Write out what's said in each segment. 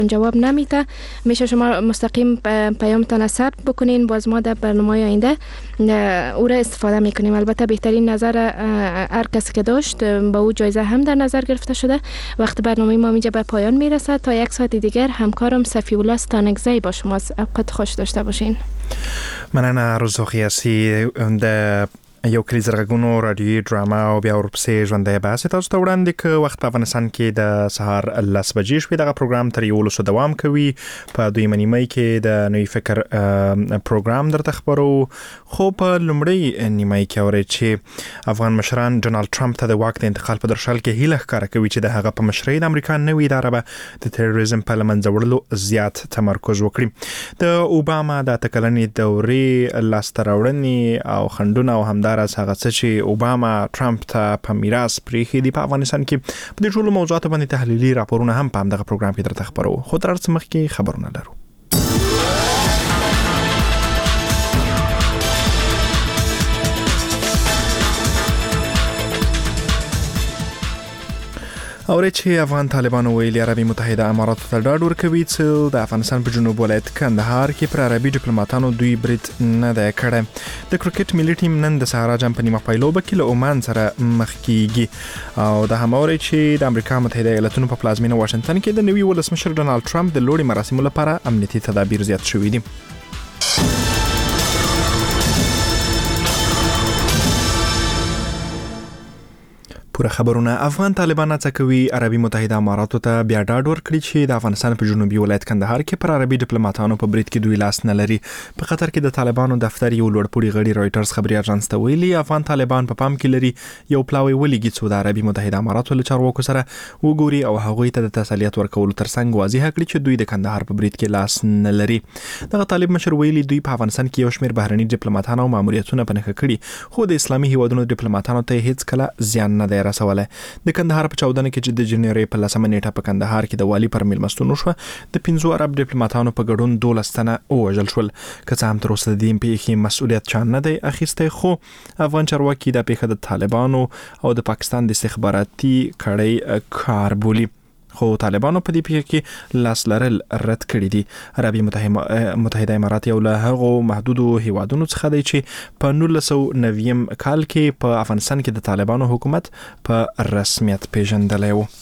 جواب نمیده. میشه شما مستقیم پیامتان ثبت بکنین، باز ما در برنامه آینده او را استفاده میکنیم. البته بهترین نظر هر کسی که داشت با او جایزه هم در نظر گرفته شده. وقت برنامه ما اینجا به پایان میرسه. تا یک ساعت دیگر همکارم صفی‌الله ستانکزی با شماست. اوقات خوش داشته باشین. مننه روزو قیاسی د یو کلی زرغونو رادیوي ډراما او بیا ورپسې ژوندۍ بحث تاسو ته وړاندې ک وخت په افغانستان کې د سهار 10 بجې شوې. دغه پروګرام تر 11 دوام کوي. په دویمه نیمه کې د نوی فکر پروګرام درته خبرو. خو په لومړی نیمه کې اورئ چې افغان مشران ډونالد ټرمپ ته د واک د انتقال په درشل کې هیله ښکاره کوي چې د هغه په مشرۍ د امریکا نوې اداره به د تروریزم په له منځه وړلو زیات تمرکز وکړي. د اوباما د تکلنې دورې لاسته راوړنې او خنډونه او همدا راز هغه څه چې اوباما ټرمپ ته په میراث پریښي دي په افغانستان کې په دې ټولو موضوعاتو باندې تحلیلي راپورونه هم په همدغه پروګرام کې درته خبرو. خو تر هر څه مخکې خبرونه لرو. اورې چې افغان طالبانو ویلي عربي متحده اماراتو ته ډاډ ورکوي چې د افغانستان په جنوب ولایت کندهار کې پر عربي ډیپلوماټانو دوی برید نه دی کړی. د کرکټ ملي ټیم نن د سهارا جام په نیمه پایلوبه کې له عمان سره مخ کیږي او د هم اورې چې د امریکا متحده ایالاتونو په پلازمینه واشنگټن کې د نوي ولسمشر ډونالد ټرمپ د لوړې مراسمو لپاره امنیتي تدابیر زیات شوي دي. پوره خبرونه. افغان طالبان هڅه کوي عربي متحده اماراتو ته بیا ډاډ ورکړي چې د افغانستان په جنوبي ولایت کندهار کې پر عربي ډیپلوماټانو په برید کې دوی لاس نه لري. په قطر کې د طالبانو دفتر یو لوړپوړي غړي رويټرز خبري اژانس ته ویلي افغان طالبان په پام کې لري یو پلاوی ولېږي چې د عربي متحده اماراتو له چارواکو سره وګوري او هغوی ته د تسلیت ورکولو ترڅنګ واضح کړي چې دوی د کندهار په برید کې لاس نه لري. دغه طالب مشر ویلي دوی په افغانستان کې یو شمېر بهرني ډیپلوماټانو او ماموریتونه په نښه کړي خو د اسلامي هیوادونو ډیپلوماټانو ته هیڅ کله زیان نه دی رسولی. د کندهار په 14 کې چې د جنوري په 10 نیټه په کندهار کې د والی پر میلمستون شو د 15 عرب ډیپلوماټانو په ګډون 12 تنه وژل شول. که څه هم تر اوسه د دې پیښې مسؤلیت چا نه دی اخیستی خو افغان چارواکي د پیښه د طالبانو او د پاکستان د استخباراتي کړۍ کار بولي. خو طالبانو په دې پیښه کې لاس لرل رد کړی دي. عربي متحده امارات یو له هغو محدودو هیوادونو څخه دی چې په 1990 کال کې په افغانستان کې د طالبانو حکومت په رسمیت پیژندلی و.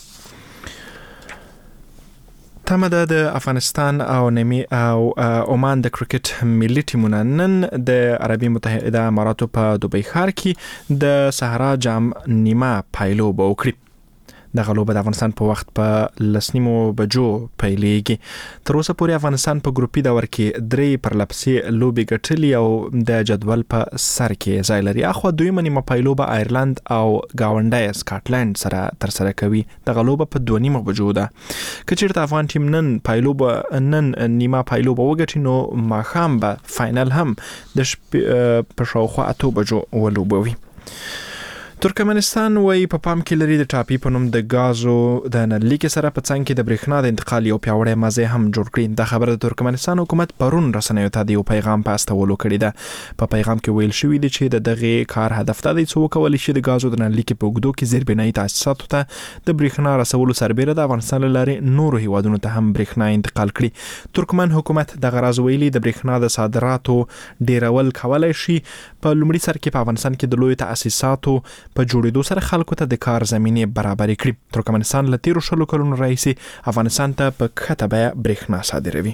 تمه د افغانستان او نمی او عمان د کرکټ ملي ټیمونه نن د عربي متحده اماراتو په دوبۍ ښار کې د سهارا جام نیمه پایلوبه وکړي. دغه لوبه د افغانستان په وخت په 10:30 بجو پیلېږي. تر اوسه پورې افغانستان په ګروپي دور کې 3 پرلپسې لوبې ګټلې او د جدول په سر کې ځای لري. اخو دویمه نیمه پایلوبه آیرلند او گاونډی سکاټلند سره ترسره کوي. دغه لوبه په 2:30 بجو ده. که چیرته افغان ټیم نن نیمه پایلوبه وګټي نو ماښام به فاینل هم د په شاوخوا 8 بجو ولوبوي. ترکمنستان وایي په پام کې لري د ټاپي په نوم د غازو د نلیکې سره په څنګ کې د برېښنا د انتقال یو پیاوړی مزه هم جوړ کړي. دا خبره د ترکمنستان حکومت پرون رسنیو ته د یو پیغام په استولو کړی ده. په پیغام کې ویل شوی دی چې د دغه کار هدف دا دی چې وکولای شي د غازو د نلیکې په اوږدو کې زیربنایي تاسیساتو ته د برېښنا رسولو سربېره د افغانستان له لارې نورو هیوادونو ته هم برېښنا انتقال کړي. ترکمن حکومت دغه راز ویلي د برېښنا د صادراتو ډیرول کولای شي په لومړي سر کې په افغانستان کې د لوی تاسیساتو په جوړېدو سره خلکو ته د کار زمینه برابر کړي. ترکمنستان له 13 کلونو راهیسې افغانستان ته په کښته بیه برېښنا صادروي.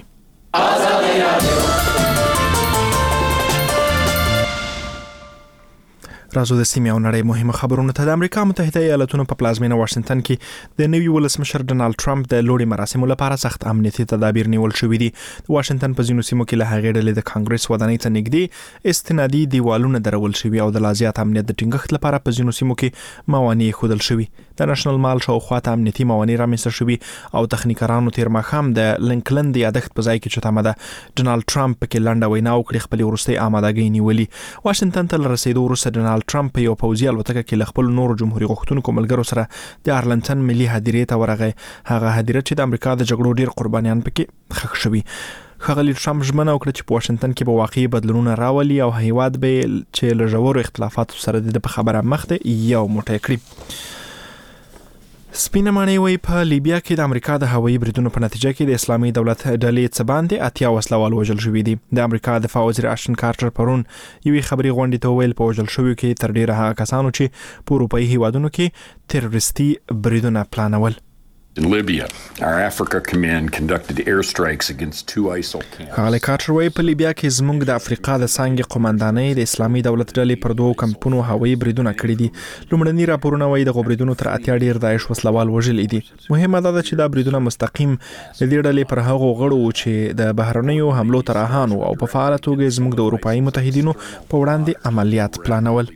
راځو د سیمې او نړۍ مهمه خبرونه ته. د امریکا متحده ایالاتونو په پلازمینه واشنگټن کې د نوي ولسمشر ډونالد ټرمپ د لوړې مراسمو لپاره سخت امنیتي تدابیر نیول شوي دي. د واشنگټن په ځینو سیمو کې له هغې ډلې د کانګرس ودانۍ ته نږدې استنادي دیوالونه درول شوي او د لا زیات امنیت د ټینګښت لپاره په ځینو سیمو کې موانع ښودل شوي. د نېشنل مال شاوخوا ته امنیتي موانع رامنځته شوي او تخنیکرانو تیر ماښام د لینکلن د یادښت په ځای کې چې تمه ده ډونالد ټرمپ پکې لنډه وینا وکړي خپلې وروستۍ آمادګۍ نیولي. واشنگټن ته له رسېدو وروسته ډونالد ټرمپ په یو پوځي الوتکه کې له خپل نورو جمهوریت غوښتونکو ملګرو سره د ارلنټن ملي هدیرې ته ورغی. هغه هدیره چې د امریکا د جګړو ډیر قربانیان پکې ښخ شوي. ښاغلي ټرمپ ژمنه وکړه چې په واشنگټن کې به واقعي بدلونونه راولي او هیواد به چې له ژورو اختلافاتو سره د په خبره مخ دی یو موټی کړي. سپینه ماڼۍ وایي په لیبیا کې د امریکا د هوایي بریدونو په نتیجه کې د اسلامي دولت ډلې څه باندې 80 وسلوال وژل شوي دي. د امریکا دفاع وزیر آشټن کارټر پرون یوې خبري غونډې ته وویل په وژل شویو کې تر ډیره هغه کسانو چې په اروپایي هیوادونو کې تروریستي بریدونه پلانول. In Libya, our Africa Command conducted airstrikes against 2 ISIL camps. خالد کارټر وایي په لیبیا کې زموږ د افریقا د څانګې قومندانۍ د اسلامي دولت ډلې پر 2 کمپونو هوایي بریدونه کړي دي. لومړني راپورونه وایي د بریدونو تر 80 ډیر داعش وسلوال وژلي دي. مهمه ده چې دا بریدونه مستقیم د دې ډلې پر هغو غړو چې د بهرنیو حملو ترهانو او په فعال توګه زموږ د اروپایي متحدینو په وړاندې عملیات پلانول.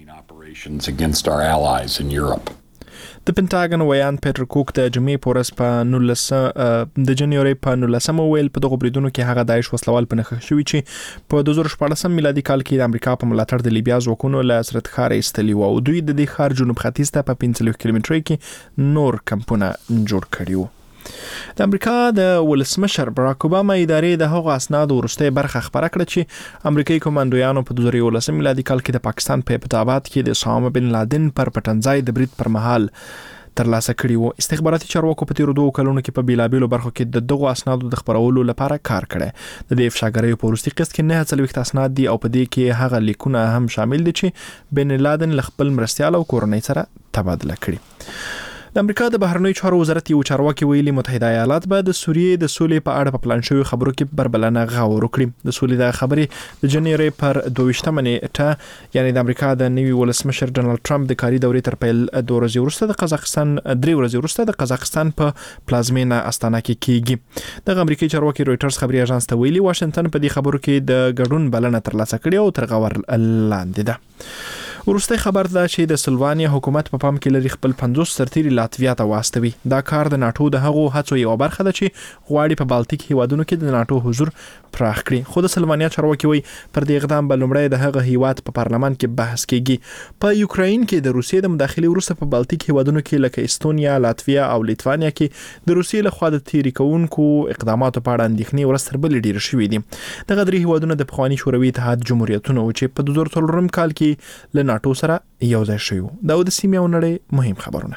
Against our allies in Europe. د پنټاګن ویان پیټر کوک د جمعې په ورځ په 19 د جنوري په 19 ویل په دغه بریدونو کې هغه داعش وسلوال په نښه شوی چې په 2014 میلادي کال کې د امریکا په ملاتړ د لیبیا ځواکونو له سرحد ښار ایستلي وو او دوی د دې ښار جنوب ختیځ ته په 45 کیلومترۍ کې نور کمپونه جوړ کړي وو. د امریکا د ولسمشر براک اوباما ادارې د هغو اسنادو وروستۍ برخه خبره کړه چې امریکایي کمانډویانو په 2011 میلادي کال کې د پاکستان په ابتدابات کې د اسامه بن لادن پر پټنځای د برید پر مهال ترلاسه کړي وو. استخباراتي چارواکو په تیرو 2 کلونو کې په بیلابیلو برخو کې د دغو اسنادو د خبرولو لپاره کار کړی. د دې افشاګریو په وروستي قسط کې 49 اسناد دي او په دې کې هغه لیکونه هم شامل دي چې بن لادن له خپل مرستیال او کورنۍ سره تبادله کړي. د امریکا د بهرنیو چارو وزارت یو چارواکي ویلي متحده ایالات به د سوریې د سولې په اړه په پلان شوی خبرو کې بربلنه غور وکړي. د سولې د خبرې د جنوري پر 22 نیټه یعنی د امریکا د نوي ولسمشر ډونالد ټرمپ د کاري دورې تر پیل 2 ورځې وروسته د قزاقستان 3 ورځې وروسته د قزاقستان په پلازمینه استانه کې کیږي. د امریکایي چارواکي رويټرز خبري اژانس ته ویلي واشنگټن په دې خبرو کې د ګډون بلنه ترلاسه کړې او تر غور لاندې ده. ورسته خبر ده چې د سلوانیا حکومت په پام کې لري خپل 50 سرتیري لاتویا ته واستوي. دا کار د ناتو د هغو هڅو یو برخه ده چې غواړي په بالټیک هیوادونو کې د ناتو حضور پراخ کړي. خو د سلوانیا چارواکي وایي پر دې اقدام بل لومړی د هغه هیواد په پارلمان کې بحث کیږي. په یوکراین کې د روسیې د مداخلې وروسته په بالټیک هیوادونو کې لکه استونیا، لاتویا او لیتوانیا کې د روسیې لخوا د تیری کوونکو اقداماتو په اړه اندېښنې ورسره بل ډیر شوې دي. دغه درې هیوادونه د پخوانی شوروي اتحاد جمهوریتونه و چې په 2003 کال کې له ناتو سره یو ځای شوی. دا د سیمې او نړۍ مهم خبرونه.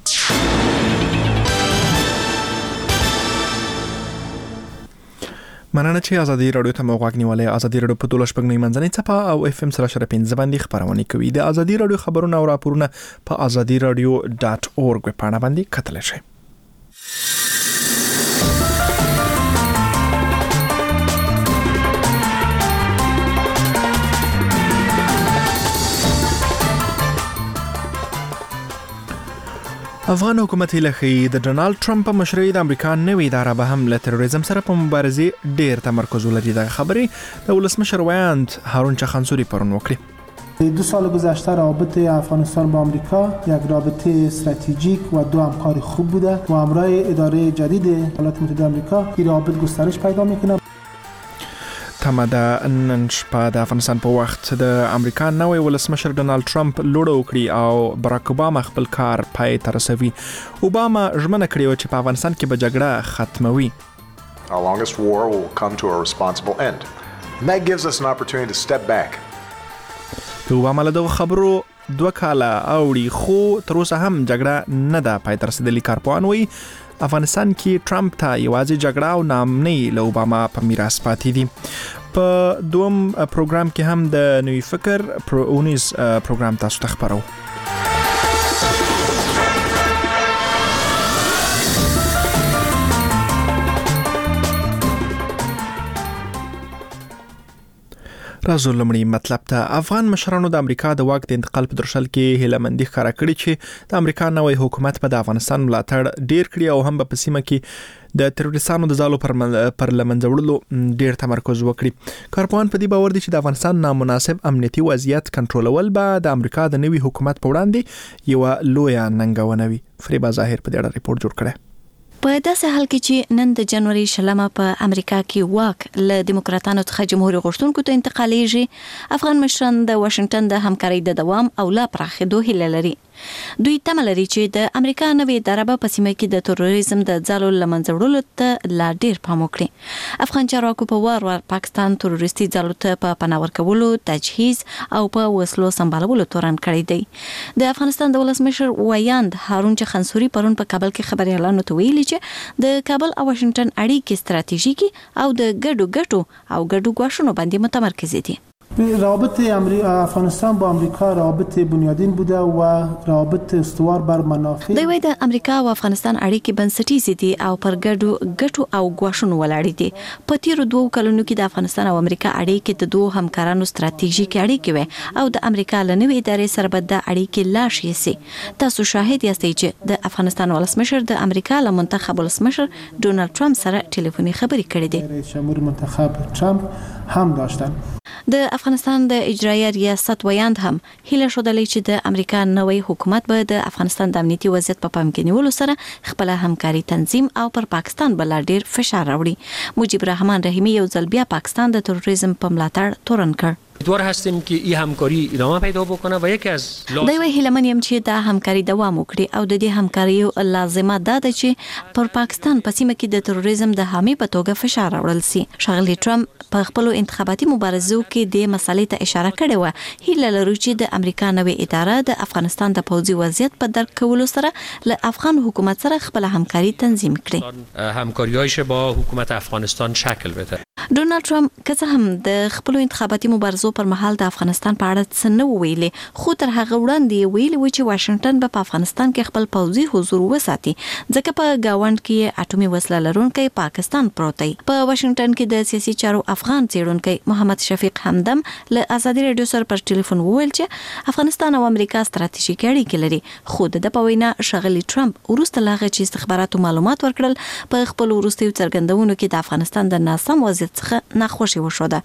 مننه چې ازادي رادیو ته موغاک نیولې. ازادي رادیو په 12 شپږ منځنۍ څپه او FM 105 باندې خبرونه کوي. د ازادي رادیو خبرونه او راپورونه په azadiradio.org وبپاڼه باندې کتلی شئ. افغان حکومت لخي د ډونالد ټرمپ په مشرۍ د امریکا نوې اداره به هم له تروریزم سره په مبارزه ډیر تمرکز ولري. د خبرې د ولسمشر ویاند هارون چخانسوری پرون وکړي. 2 سال گذشته رابطه افغانستان با آمریکا یک رابطه استراتژیک و دو همکاری خوب بوده و همراه اداره جدید ایالات متحده آمریکا این رابطه گسترش پیدا میکنه. تماده نن شپه د افغانستان په وخت د امریکا نوې ولسمشر ډونالد ټرمپ لوړ وکړي او براک اوباما خپل کار پای ته رسوي. اوباما ژمنه کړې و چې په افغانستان کې به جګړه ختموي. Our longest war will come to a responsible end. And that gives us an opportunity to step back. اوباما له دغه خبرو 2 کاله اوړي خو تر اوسه هم جګړه نه ده پای ته رسیدلې. کارپوهان وایي افغانستان کې ټرمپ ته یوازې جګړه او ناامنۍ له اوباما په میراث پاتې دي. په دوم پروګرام کې هم د نوی فکر اونیز پروګرام تاسو ته خبرو. راځو لمړی مطلب ته. افغان مشرانو د امریکا د واک د انتقال په درشل کې هیلمندي ښکاره کړې چې د امریکا نوې حکومت په د افغانستان ملاتړ ډیر کړي او هم په سیمه کې د تروریستانو د ځالو پر لمنځه ډیر تمرکز وکړي. کارپوهان په دې باور دي چې د افغانستان نامناسب امنیتي وضعیت کنټرولول به د امریکا د نوي حکومت په وړاندې یو لویه ننګونه وي. فریبا ظاهر په دې اړه ریپورت جوړ کړی. په داسې حال کې چې نن د جنوري 20 په امریکا کې واک له دیموکراتانو څخه جمهوریت غوښتونکو ته انتقالیږي، افغان مشران د واشنگټن د همکارۍ د دوام او لا پراخېدو هیله لري. دوی تمه لري چې د امریکا نوې اداره په سیمه کې د تروریزم د ځالو لمنځه وړلو ته لا ډیر پام وکړي. افغان چارواکو په وار پاکستان تروریستي ځالو ته په پناه ورکولو، تجهیز او په وسلو سمبالولو تورن کړی دی. د افغانستان د ولسمشر ویاند هارون خنصوري پرون په کابل کې خبريالانو ته ویلي چې د کابل او واشنگټن اړیکې ستراتیژیکي او د ګډو ګواښونو باندې متمرکز دي. رابط افغانستان با آمریکا رابط بنیادین بوده و رابط استوار بر منافع. د وای د امریکا او افغانستان اړیکې بنسټیزې دي او پر ګټو او غواښونو ولاړې دي. په تیرو 2 کلونو کې د افغانستان او امریکا اړیکې د دوه همکارانو ستراتیژیکي اړیکې وي او د امریکا له نوې ادارې سره به د اړیکې لا شي سي. تاسو شاهد یاستئ چې د افغانستان ولسمشر د امریکا له منتخب ولسمشر ډونالد ټرمپ سره ټلیفوني خبرې کړې دي. رئیس جمهور منتخب ټرمپ هم داشتن. د افغانستان د اجرایه ریاست ویاند هم هیله شودلې چې د امریکا نوې حکومت به د افغانستان د امنیتي وضعیت په پام کې نیولو سره خپل همکاري تنظیم او پر پاکستان بل ډیر فشار راوړي. مجيب الرحمن رحیمی یو ځل بیا پاکستان د تروریزم په ملاتړ تورن کړ. امیدوار هستیم که این همکاری ادامه پیدا بکنه و یکی از دوی هیلمن یم چې دا همکاري دوام وکړي او د دې همکاري لازمه ده چې پر پاکستان په سیمه کې د تروریزم د حامي په توګه فشار راوړل سي. ښاغلي ټرمپ په خپل انتخاباتي مبارزو کې د مسالې ته اشاره کړې و. هیله لرو چې د امریکا نوې اداره د افغانستان د پوځي وضعیت په درک کولو سره له افغان حکومت سره خپل همکاري تنظیم کړي. همکاری‌هاش با حکومت افغانستان شکل بده. ډونالد ټرمپ که څه هم د خپل انتخاباتي مبارزو پر مهال د افغانستان په اړه څه نه ویلي، خو تر هغه وړاندې ویلي و چې واشنگټن به په افغانستان کې خپل پوځي حضور وساتي ځکه په گاوند کې اټومي وسله لرونکی پاکستان پروت دی. په واشنگټن کې د سیاسي چارو افغان څېړونکی محمد شفیق همدم له ازادي رادیو سره پر ټلیفون وویل چې افغانستان او امریکا ستراتیژیکي اړیکې لري، خو د په وینا ښاغلي ټرمپ وروسته له هغه چې استخباراتو معلومات ورکړل په خپل وروستیو څرګندونو کې د افغانستان د ناسم وضعیت څخه ناخوشي وشوده.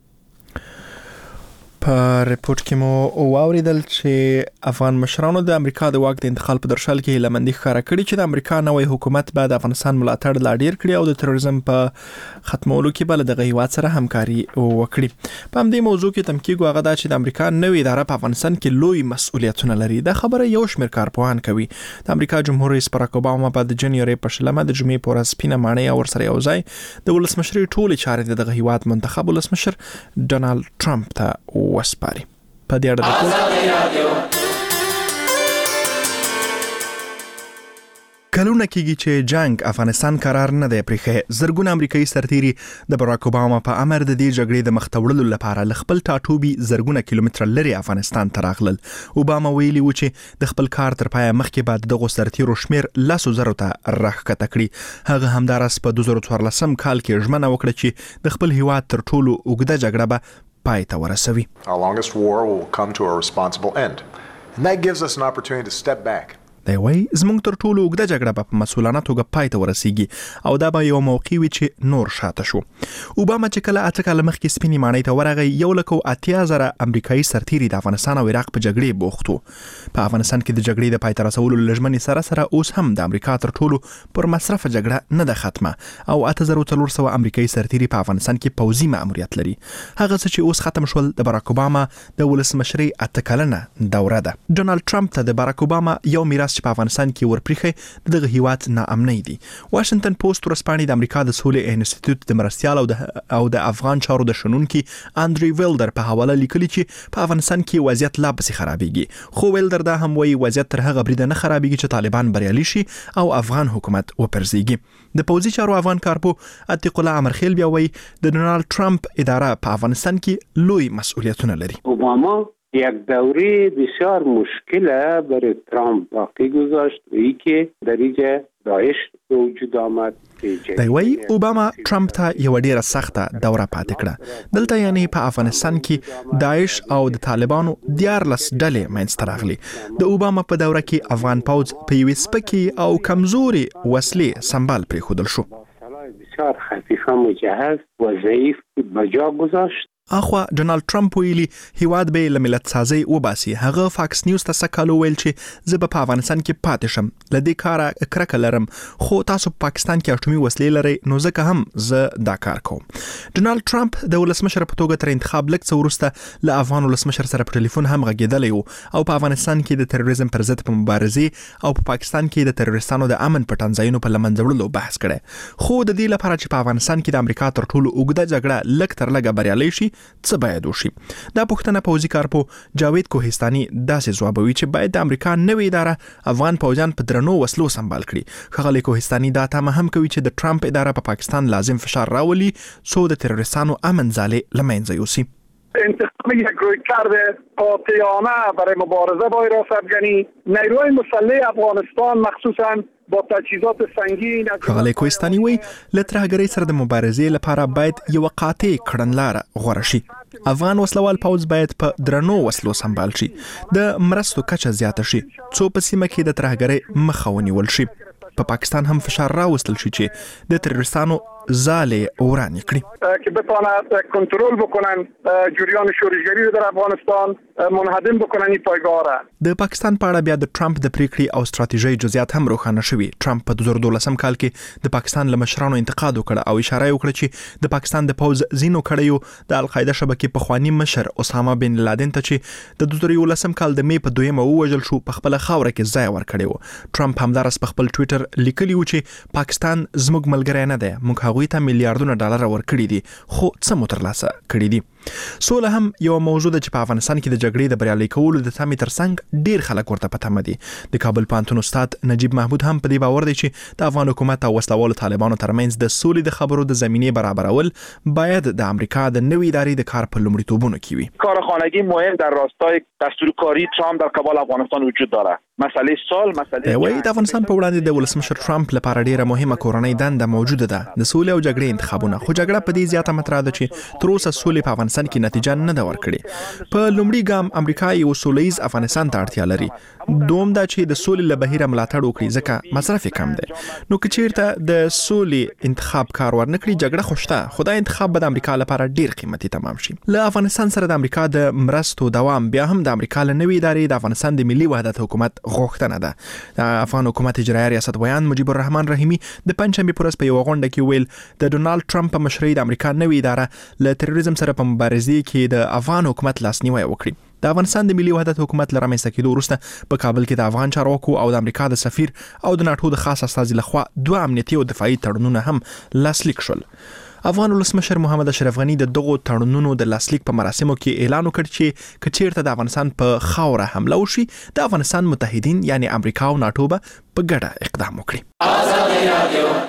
په ریپورت کې مو واوریدل چې افغان مشرانو د امریکا د واک د انتقال په درشل کې هیلمندي ښکاره کړې چې د امریکا نوې حکومت به د افغانستان ملاتړ لا ډیر کړي او د تروریزم په ختمولو کې بل د هیواد سره همکاري وکړي. په همدې موضوع کې تمکیګو هغه دا چې د امریکا نوې اداره په افغانستان کې لوی مسؤلیتونه لري. دا خبره یو شمېر کارپوهان کوي. د امریکا جمهور رئیس باراک اوباما په د جنوري په 20 د جمعې په ورځ سپینه ماڼۍ او ورسره یو ځای د ولسمشرۍ ټولې چارې د هیواد منتخب ولسمشر ډونالد ټرمپ ته وسپاري. په دې اړه کلونه کېږي چې جنگ افغانستان قرار نه دی پرېښی. زرګونه امریکایي سرتیري د باراک اوباما په امر د دې جګړې د مختوړلو لپاره له خپل ټاټوبي زرګونه کیلومتره لري افغانستان ته راغلل. اوباما ویلي و چې د خپل کار تر پایه مخکې بعد دغه سرتیرو شمیر 100,000 ته راښکته کړي. هغه همدارس په 2014 کال کې ژمنه وکړه چې د خپل هیواد تر ټولو اوږده جګړه به پای ته ورسوي. Our longest war will come to a responsible end. And that gives us an opportunity to step back. دی وای زموږ تر ټولو اوږده جګړه په مسؤلانه توګه پای ته ورسیږي او دا به یو موقع وي چې نور شاته شو. اوباما چې کله 8 کاله مخکې سپینې ماڼۍ ته ورغی 180,000 امریکایي سرتیري د افغانستان او عراق په جګړې بوخت وو. په افغانستان کې د جګړې د پای ته رسولو لژمنې سره اوس هم د امریکا تر ټولو پر مصرف جګړه نه ده ختمه او 8400 امریکایي سرتیري په افغانستان کې پوځي مأموریت لري. هغه څه چې اوس ختم شول د باراک اوباما د ولسمشرۍ 8 کلنه دوره ده. ډونالد ټرمپ ته د باراک اوباما یو میراث چې په افغانستان کې ورپریخي دغه هیواد ناامنۍ دي. واشنگټن پوسټ ورسپانې د امریکا د سولې انسټیټیوټ د مرستیال او د افغان چارو د شنونکي اندري ویلډر په حواله لیکلي چې په افغانستان کې وضعیت لا پسې خرابېږي. خو ویلډر دا هم وایي وضعیت تر هغه بریده نه خرابېږي چې طالبان بریالي شي او افغان حکومت وپرځېږي. د پوځي چارو افغان کارپو عتیق الله امرخیل بیا وایي د ډونالد ټرمپ اداره په افغانستان کې لوی مسئولیتونه لري. اوباما یک دوره بسیار مشکل برای ترامپ باقی گذاشت و ای که در اینجا داعش به وجود آمد. دی وای اوباما ټرمپ ته یو ډیره سخته دوره پاتې کړه. دلته یعنی په افغانستان کې داعش او د طالبانو 14 ډلې منځته راغلي. د اوباما په دوره کې افغان پوځ په یوې سپکې او کمزوري وسلې سمبال پرېښودل شو. بسیار خفیفه مجهز و ضعیف به جا گذاشت. اخوا ډونالد ټرمپ ویلي هیواد به له ملت سازي وباسي. هغه فاکس نیوز ته سکالو ویل چې زه په افغانستان کې پاتې شم، لدې کار کرکه لرم، خو تاسو په پاکستان کې اټومي وسلې لرئ، نو ځکه هم زه دا کار کوم. ډونالد ټرمپ د ولسمشر په توګه تر انتخاب لږ څه وروسته له افغان ولسمشر سره په ټلیفون هم غږېدلی وو او په افغانستان کې د تروریزم پر ضد په مبارزې او په پاکستان کې د تروریستانو د امن په ټنځایونو په لمنځه وړلو بحث کړی. خو د دې لپاره چې په افغانستان کې د امریکا تر ټولو اوږده جګړه لږ تر لږه بریالۍ شي څه باید وشي؟ دا پوښتنه پوځي کارپو جاوید کوهستاني داسې ځوابوي چې باید د امریکا نوې اداره افغان پوځیان په درنو وسلو سمبال کړي. ښاغلی کوهستاني دا تمه هم کوي چې د ټرمپ اداره په پاکستان لازم فشار راولي څو د تروریستانو امن ځالې له منځه یوسي. انتخاب یک رویکرد قاطعانه برای مبارزه با حراس افغانی، نیروهای مسلح افغانستان مخصوصاً با تجهیزات سنگین. ښاغلی کوهستاني وایي له ترهګرۍ سره د مبارزې لپاره باید یوه قاطع کړنلاره غوره شي. افغان وسلوال پوځ باید په درنو وسلو سمبال شي، د مرستو کچه زیاته شي څو په سیمه کې د ترهګرۍ مخه ونیول شي. په پاکستان هم فشار راوستل شي چې د تروریستانو ځالې ورانې کړي که بتواند کنترل بکنن جریان شورشگری رو در افغانستان، منهدم بکنن این پایگاه را. د پاکستان په اړه بیا د ټرمپ د پریکړې او ستراتیژۍ جزئیات هم روښانه شوي. ټرمپ په 2012 کال کې د پاکستان له مشرانو انتقاد وکړ او اشاره وکړه چې د پاکستان د پوز زینو کړیو د القاعده شبکې په خوانی مشر اسامه بن لادن ته چې د 2011 کال د می په 2 ووجل شو په خپل خاوره کې ځای ورکړی و. ټرمپ همدارس په خپل ټوئیټر لیکلی و چې پاکستان زموږ ملګری نه دی، موږ هغوی ته میلیارډونه ډالر ورکړي دي، خو څه مو ترلاسه کړي دي. سوله هم یو موضوع ده چې په افغانستان کې د جګړې د بریالۍ کولو د تمې ترڅنګ ډیر خلک ورته په تمه دي. د کابل پوهنتون استاد نجیب محمود هم په دې باور دی چې د افغان حکومت او وسلوالو طالبانو ترمنځ د سولې د خبرو د زمینې برابرول باید د امریکا د نوې ادارې د کار په لومړیتوبونو کې وي. کار خانگی مهم در راستای دستورکاری ترامپ در کابل افغانستان وجود دارد. مسئله سال مسئله وایي د افغانستان په وړاندې د ولسمشر ټرمپ لپاره ډیره مهمه کورنۍ دنده موجوده ده، د سولې او جګړې انتخابونه. خو جګړه په دې زیاته مطرح ده چې تر اوسه سولې په افغانستان کې نتیجه نه ده ورکړې. په لومړي ګام امریکا یو سولهییز افغانستان ته اړتیا لري. دوم دا چې د سولې له بهیره ملاتړ وکړي ځکه مصرف کم دی. نو که چیرته د سولې انتخاب کار ورنکړي جګړه خوشته، خو دا انتخاب به د امریکا لپاره ډیر قیمتي تمام شي. له افغانستان سره د امریکا د مرستو دوام بیا هم د امریکا له نوې ادارې د افغانستان د ملي وحدت حکومت غوښتنه ده. د افغان حکومت اجرایي ریاست ویان مجيب الرحمن رحیمی د پنځمې پورس په یو غونډه کې ویل د ډونالد ټرمپ په مشرۍ د امریکا نوې اداره له تروریزم سره په مبارزې کې د افغان حکومت لاسنیوي وکړي. د افغانستان د ملي وحدت حکومت لرمه سکیدو وروسته په کابل کې د افغان چارواکو او د امریکا د سفیر او د ناتو د خاص استازي لخوا دوه امنیتي او دفاعي تړونونه هم لاسلیک شول. افغان ولسمشر محمد اشرف غنی د دغو تړونونو د لاسلیک په مراسمو کې اعلان وکړ چې کچیرته د افغانستان په خاوره حمله وشي د افغانستان متحدین یعنی امریکا او ناتو به په ګډه اقدام وکړي.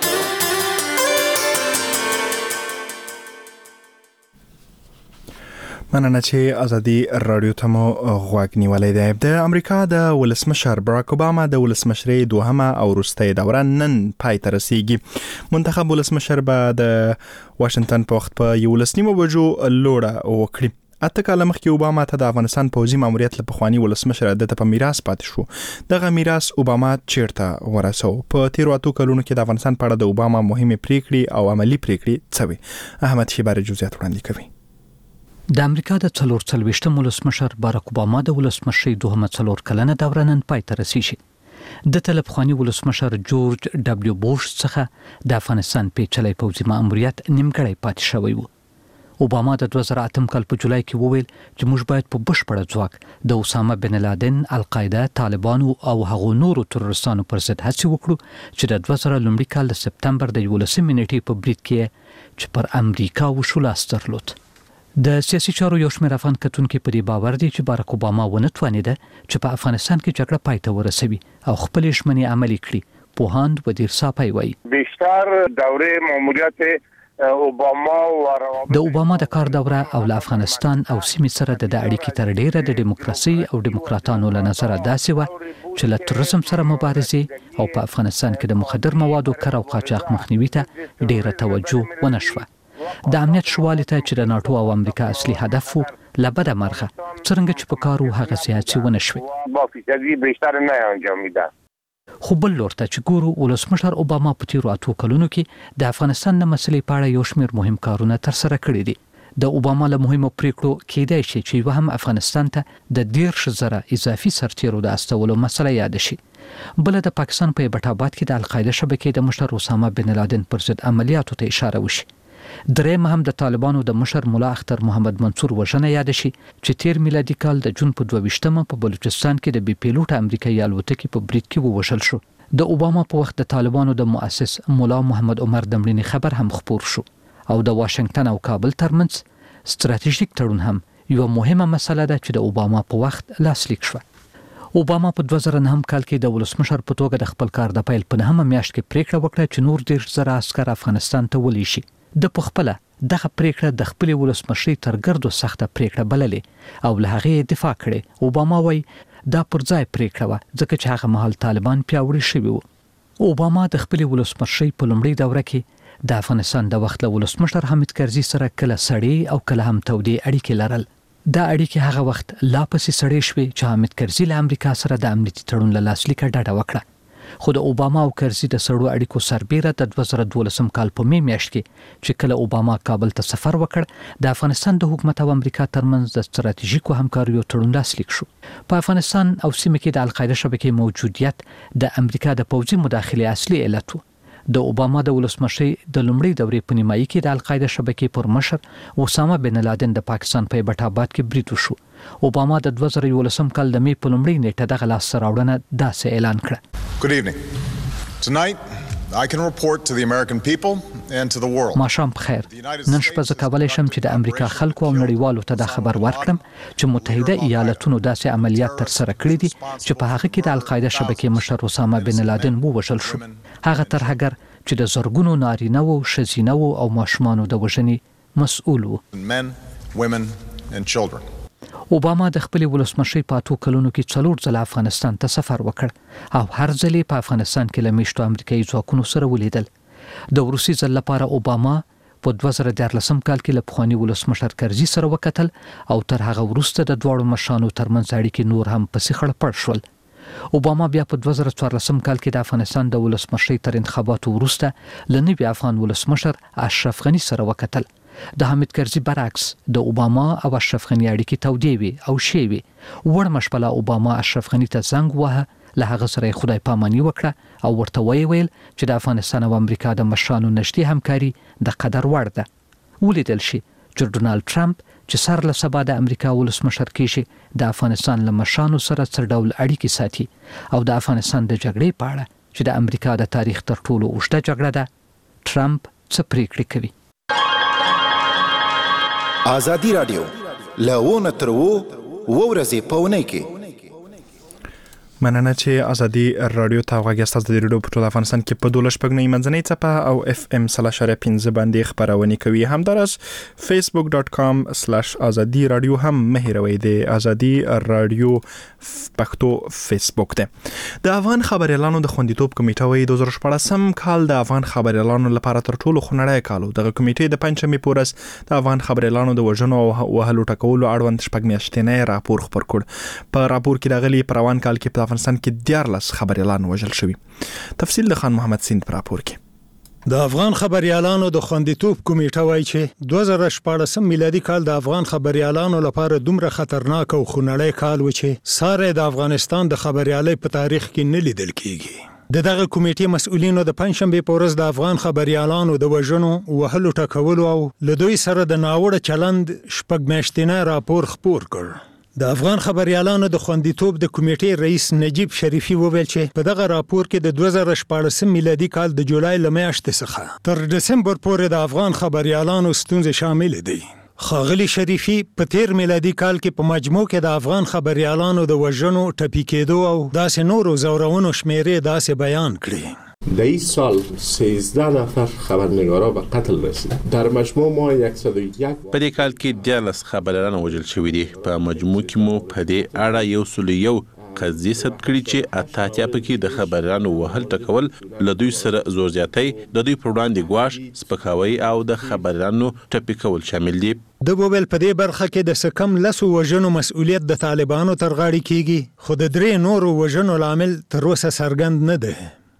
مننه چې ازادي رادیو ته مو غوږ نیولې ده. د امریکا د ولسمشر براک اوباما د ولسمشرۍ دوهمه او وروستۍ دوره نن پای ته رسیږي. منتخب ولسمشر به د واشنگټن په وخت په 11:30 بجو لوړه وکړي. اته کاله مخکې اوباما ته د افغانستان پوځي ماموریت له پخواني ولسمشر د په میراث پاتې شو. دغه میراث اوباما چیرته ورسو؟ په تیرو اتو کلونو کې د افغانستان په اړه د اوباما مهمه پریکړې او عملی پریکړې څه وي؟ احمد شیبار جزئیات وړاندې کوي. د امریکا د 44 ولسمشر باراک اوباما د ولسمشرۍ دوهمه 4 کلنه دوره نن پای ته رسیږي. د پخواني ولسمشر جورج دبلیو بوش څخه د افغانستان پیچلي پوځي ماموریت نیمګړی پاتې شوی و. اوباما د 2008 کال په جولای کې وویل چې موږ باید په بشپړ ځواک د اسامه بن لادن، القاعده، طالبانو او هغو نورو تروریستانو پر ضد هڅې وکړو چې د 2000 لومړي کال د سپتمبر د 11 نیټې په برید کې چې پر امریکا وشو لاس درلود. د سیاسي چارو یو شمېر افغان کتونکي په دې باور دي چې باراک اوباما ونه توانیده چې په افغانستان کې جګړه پای ته ورسوي او خپل ژمنې عملي کړي. پوهاند ودیر صافی وایي بیشتر دوره ماموریت اوباما د اوباما د کار دوره او له افغانستان او سیمې سره د اړیکې تر ډیره د دیموکراسي او دیموکراتانو له نظره داسې و چې له تروریزم سره مبارزې او په افغانستان کې د مخدر موادو کار او قاچاق مخنیوي ته ډیره توجه ونه شوه. د امنیت شوالي ته چې د ناتو او امریکا اصلي هدف وو لبده مرغه څرنګه چې په کارو هغه سیاسي ونه شوې با فیصدی بیشتر نه انجام میده. خو بل لور ته چې ګورو ولسمشر اوباما په تیرو اتو کلونو کې د افغانستان د مسلې په اړه یو شمېر مهم کارونه ترسره کړي دي. د اوباما له مهمو پریکړو کېدای شي چې یو هم افغانستان ته د 10,000 اضافي سرتیرو د استولو مسله یاد شي. بل د پاکستان په بټاباد کې د القاعده شبکې د مشر اسامه بن لادن پر ضد عملیاتو ته اشاره وشي. درېم هم د طالبانو د مشر مولا اختر محمد منصور وژنه یاد شي چې 13 میلادي کال د جون په 22مه په بلوچستان کې د بي پیلوټ امریکایي الوتکې په برید کې ووژل شو. د اوباما په وخت د طالبانو د مؤسس مولا محمد عمر د مړینې خبر هم خپور شو او د واشنگټن او کابل ترمنځ ستراتیژیک تړون هم یو مهمه مسله ده چې د اوباما په وخت لاسلیک شو. اوباما په 2009 کال کې د ولسمشر په توګه د خپل کار د پیل په 9مه میاشت کې پریکړه وکړه چې نور 10,000 عسكر افغانستان ته ولي شي. د پخپله دغه پریکړه د خپل ولسمشر تر ګردو سخته پریکړه بللې او له هغه دفاع کړي. اوباما وایي دا پر ځای پریکړه و ځکه چې هغه مهال طالبان پیاوړي شوي وو. اوباما د خپل ولسمشر په لومړي دوره کې د افغانستان د وخت له ولسمشر حامد کرزي سره کله سړې او کله هم تودې اړیکې لرل. دا اړیکې هغه وخت لا پسې سړې شوې چې حامد کرزي له امریکا سره د امنیتي تړون له لاسلیک ډډه وکړه. خو د اوباما او کرزي د سړو اړیکو سربېره د 2012 کال په می میاشت کې چې کله اوباما کابل ته سفر وکړ د افغانستان د حکومت او امریکا ترمنځ د ستراتیژیکو همکاریو تړون لاسلیک شو. په افغانستان او سیمه کې د القاعده شبکې موجودیت د امریکا د پوځي مداخله اصلي علت و. د اوباما د ولسمشر د لومړي دورې په نیمایي کې د القاعده شبکې پر مشر اسامه بن لادن د پاکستان په بټاباد کې برید وشو. اوباما د 2011 کال د می په لومړي نیټه دغه لاس راوړنه داسې اعلان کړه. Good evening. Tonight I can report to the American people and to the world. ماښام بخیر. نن شپه زه کولی شم چې د امریکا خلکو او نړیوالو ته دا خبر ورکړم چې متحده ایالاتونو داسې عملیات ترسره کړي دي چې په هغه کې د القاعده شبکې مشر اسامه بن لادن ووژل شو. هغه ترهګر چې د زرګونو نارینه او ښځینه او ماشومانو د وژنې مسؤل و. Men, women and children. اوباما د خپل ولسمشر په 2 کلونو کې 4 ځله افغانستان ته سفر وکړ او هر ځل په افغانستان کې له میشتو امریکایي ځواکونو سره ولیدل. د وروسي ځل لپاره اوباما په 2013 کال کې له پخواني ولسمشر کرزي سره وکتل او تر هغه وروسته د دواړو مشرانو ترمنځ اړیکې نور هم پسې خړپړ شول. اوباما بیا په 2014 کال کې د افغانستان د ولسمشر تر انتخاباتو وروسته له نوي افغان ولسمشر اشرف غني سره وکتل. د حامد کرزي برعکس د اوباما او اشرف غني اړیکې تودې وي او شی وي. وړ مشپله اوباما اشرف غني ته زنګ وهه، له هغه سره خدای پاماني وکړه او ورته ویل چې د افغانستان او امریکا د مشرانو نږدې همکاري د قدر وړ ده. ولیدل شي چې ډونالد ټرمپ چې سر له سبا د امریکا ولسمشر کېږي د افغانستان له مشرانو سره څه ډول اړیکې ساتي او د افغانستان د جګړې په اړه چې د امریکا د تاریخ تر ټولو اوږده جګړه ده ټرمپ څه پریکړې کوي. آزادی رادیو لونه تر ورځې پاونې کې مننه چې ازادي رادیو ته غوږی تاسو د ریډیو په ټول افغانستان کې په 12 منځنۍ څپه او FM 0.5 باندې خبرونه کوي. همدارس facebook.com/azadi radio هم مهیروي د ازادي رادیو پښتو فیسبوک ده. د افغان خبريالانو د خوندیتوب کمیټه وایي 2014 کال د افغان خبريالانو لپاره تر ټولو خنړی کالو. دغه کمیټې د پنځمې پورس د افغان خبريالانو د وژنو او وهلو ټکولو اړوند شپږ میاشتنی راپور خبر کړ. په راپور کې راغلي پر روان کال کې افغانستان کې 14 خبريالان وژل شوي. تفصیل د خان محمد سیند پر راپور کې. د افغان خبريالانو د خوندیتوب کمیټه وایي چې 2014 میلادي کال د افغان خبريالانو لپاره دومره خطرناک او خونړی کال و چې ساره د افغانستان د خبريالۍ په تاریخ کې نه لیدل کیږي. دغه کمیټې مسؤلینو د پنځشنبه په ورځ د افغان خبريالانو د وژنو وهلو ټکولو او لدوی سره د ناوړه چلند شپږ میاشتنی راپور خپور کړ. د افغان خبريالانو د خوندیتوب د کمیټې رئیس نجیب شریفي وویل چې په دغه راپور کې د 2014 میلادي کال د جولای لمیاشتې څخه تر دسمبر پورې د افغان خبريالانو ستونزې شامل دي. ښاغلي شریفي په 13 میلادي کال کې په مجموع کې د افغان خبريالانو د وژنو ټپي کېدو او داسې نورو زورونو شمیرې داسې بیان کړي. در این سال 13 نفر خبرنگارا به قتل رسید. در مجموع ما 101 په دې کال کې 14 خبريالان وژل شوي دي. په مجموع کې مو په دې اړه 101 قضیې ثبت کړي چې اتاتیا پکې د خبريالانو وهل ټکول، له دوی سره زور زیاتی، د دوی پر وړاندې ګواښ، سپکاوی او د خبريالانو ټپي کول شامل دي. د بوبل په دې برخه کې د سکم لسو وژنو مسؤلیت د طالبانو تر غاړې کیږي، خو د درې نورو وژنو لامل تر اوسه څرګند نه دی.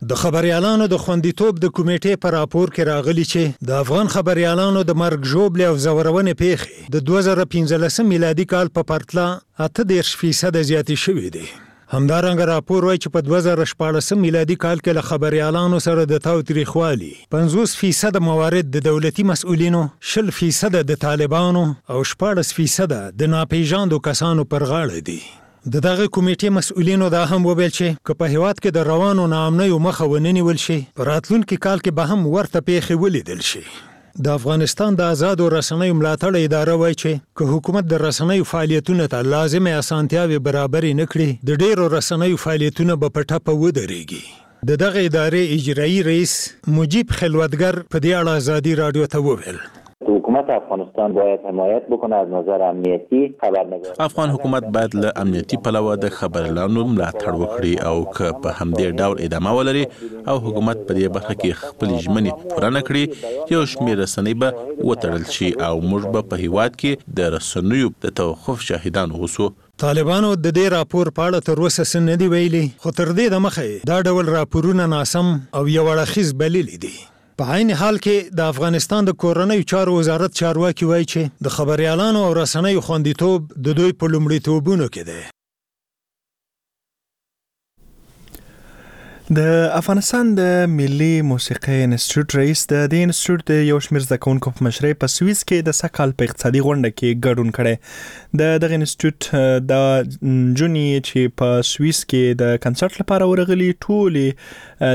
د خبريالانو د خوندیتوب د کمیټې پر راپور کې راغلي چې د افغان خبريالانو د مرګ ژوبلې او زورونې پیښې د 2015 میلادي کال په پرتله 8% زیاتې شوې دي. همدارنګه راپور وایي چې په 2014 میلادي کال کې له خبريالانو سره د تاوتریخوالي 50% موارد د دولتي مسؤلینو، 10% د طالبانو او 14% د ناپېژاندو کسانو پر غاړه دي. د دغه کمیټې مسؤلینو دا هم وویل چې که په هیواد کې د روانو ناامنیو مخه ونیول شي، په راتلونکي کال کې به هم ورته پیښې ولیدل شي. د افغانستان د آزادو رسنیو ملاتړ اداره وایي چې که حکومت د رسنیو فعالیتونو ته لازمه اسانتیاوې برابرې نه کړي، د ډیرو رسنیو فعالیتونه به په ټپه ودرېږي. د دغه ادارې اجرایي رئیس مجیب خلوتګر په دې اړه آزادي رادیو ته وویل: حکومت افغانستان باید حمایت بکنه از نظر امنیتی خبرنگار. افغان حکومت باید له امنیتي پلوه د خبريالانو ملاتړ وکړي او که په همدې ډول ادامه ولري او حکومت په دې برخه کې خپل ژمنې پوره نه کړي، یو شمېر رسنۍ به وتړل شي او موږ به په هیواد کې د رسنیو د توقف شاهدان اوسو. طالبانو د دې راپور په اړه تر اوسه څه نه دي ویلي، خو تر دې دمخه دا ډول راپورونه ناسم او یو اړخیز بللي دي. په عین حال کې د افغانستان د کورنیو چارو وزارت چارواکي وایي چې د خبريالانو او رسنیو خوندیتوب د دوی په لومړیتوبونو کې دی. د افغانستان د ملي موسیقي انسټیټیوټ رئیس د دې انسټیټیوټ د یو شمېر زده کوونکو په مشرۍ په سویس کې د سږ کال په اقتصادي غونډه کې ګډون کړی. د دغه انسټیټیوټ د جونی چې په سویس کې د کنسرت لپاره ورغلي ټولې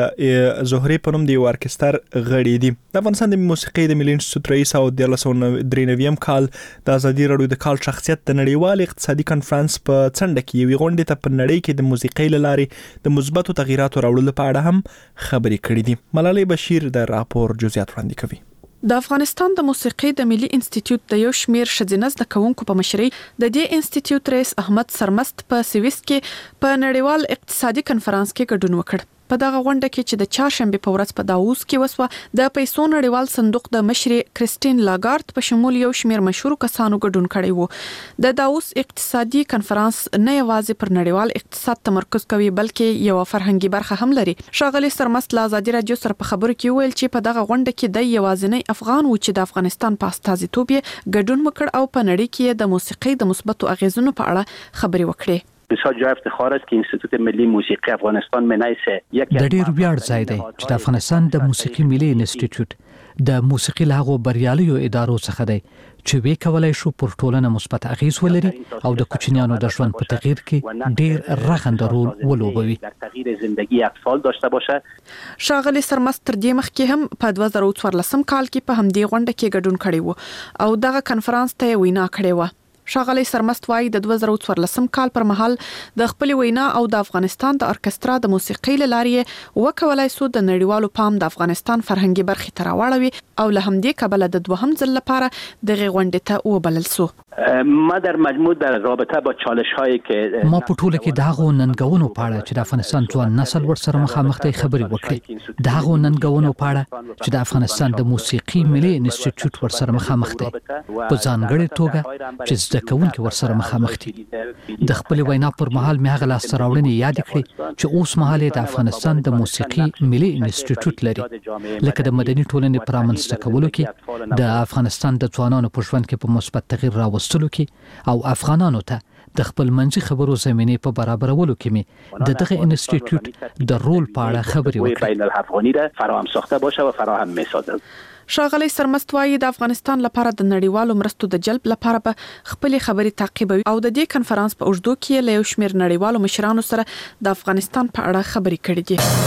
د زهري په نوم د یو ارکستر غړي دي. د افغانستان د موسیقي د ملي انسټیټیوټ رئیس او د 1993 کال د ازادي راډیو د کال شخصیت د نړیوال اقتصادي کنفرانس په څنډه کې یوې غونډې ته په نړۍ کې د موسیقۍ له لارې د مثبتو تغییراتو راوړلو په اړه هم خبرې کړې دي. ملالۍ بشیر د راپور جزئیات وړاندې کوي. د افغانستان د موسیقي د ملي انسټیټیوټ د یو شمېر ښځینه زده کوونکو په مشرۍ د دې انسټیټیوټ رئیس احمد سرمست په سویس کې په نړیوال اقتصادي کنفرانس کې ګډون وکړ. په دغه غونډه کې چې د چهارشنبه په ورځ په داووس کې وسوه، د پیسو نړیوال صندوق د مشرې کریستین لاګارد په شمول یو شمېر مشهور کسانو ګډون کړی وو. د داووس اقتصادي کنفرانس نه یوازې پر نړیوال اقتصاد تمرکز کوي بلکې یو فرهنګي برخه هم لري. ښاغلي سرمست له ازادي راډیو سره په خبرو کې ویل چې په دغه غونډه کې د یوازینی افغان و چې د افغانستان په استازیتوب ګډون وکړ او په نړۍ کې د موسیقۍ د مثبتو اغیزونو په اړه خبرې وکړې. بسیار جای افتخار است که انستیتوت ملی موسیقی افغانستان منایسه یک د ډیر ویاړ ځای دی چې د افغانستان د موسیقي ملي انستیتیوټ د موسیقي له هغو بریالیو ادارو څخه دی چې وی کولای شو پر ټولنه مثبت اغیز ولري او د کوچنیانو د ژوند په تغییر کې ډیر رغنده رول ولوبوي. در تغییر زندگی اطفال داشته باشه. ښاغلي سرمست تر دې مخکې هم په 2014 کال کې په همدې غونډه کې ګډون کړی وو او دغه کنفرانس ته وینا کړې و. ښاغلي سرمست وايي د 2014 کال پر مهال د خپل وینا او د افغانستان د ارکسترا د موسیقۍ لارې وکولای سو د نړیوالو پام د افغانستان فرهنګي برخې ته راوړوي او له همدې کبله د دوهم ځل لپاره د غونډې ته وبلل سو. ما در مجموع در رابطه با چالش هایی که ما په ټوله کې دغه ننګونو په اړه چې د افغانستان ځوان نسل ورسره مخامخ دی خبرې وکړې. دغه ننګونو په اړه چې د افغانستان د موسیقي ملي انسټیټیوټ ورسره مخامخ دی، په ځانګړې توګه چې زده کوونکي ورسره مخامخ دي. د خپل وینا پر مهال مې هغه لاسته راوړنې یاد کړې چې اوس مهال د افغانستان د موسیقي ملي انسټیټیوټ لري، لکه د مدني ټولنې پر رامنځته کولو کې، د افغانستان د ځوانانو په ژوند کې په مثبت تغییر راوستلو کې او افغانانو ته د خپل منځي خبرو زمینه په برابرولو کې می د دغه انسټیټیوټ د رول په اړه خبرې وکړې. بین الافغانی را فراهم ساخته باشه و فراهم میسازد. ښاغلي سرمست وايي د افغانستان لپاره د نړیوالو مرستو د جلب لپاره به خپل خبرې تعقیبوي او د دې کنفرانس په اوږدو کې له یو شمېر نړیوالو مشرانو سره د افغانستان په اړه خبرې کړې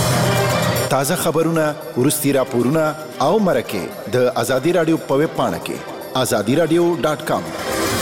دي. تازه خبرونه، ورستي راپورونه او مرکه د ازادي راډیو په ویب پاڼه کې azadiradio.com.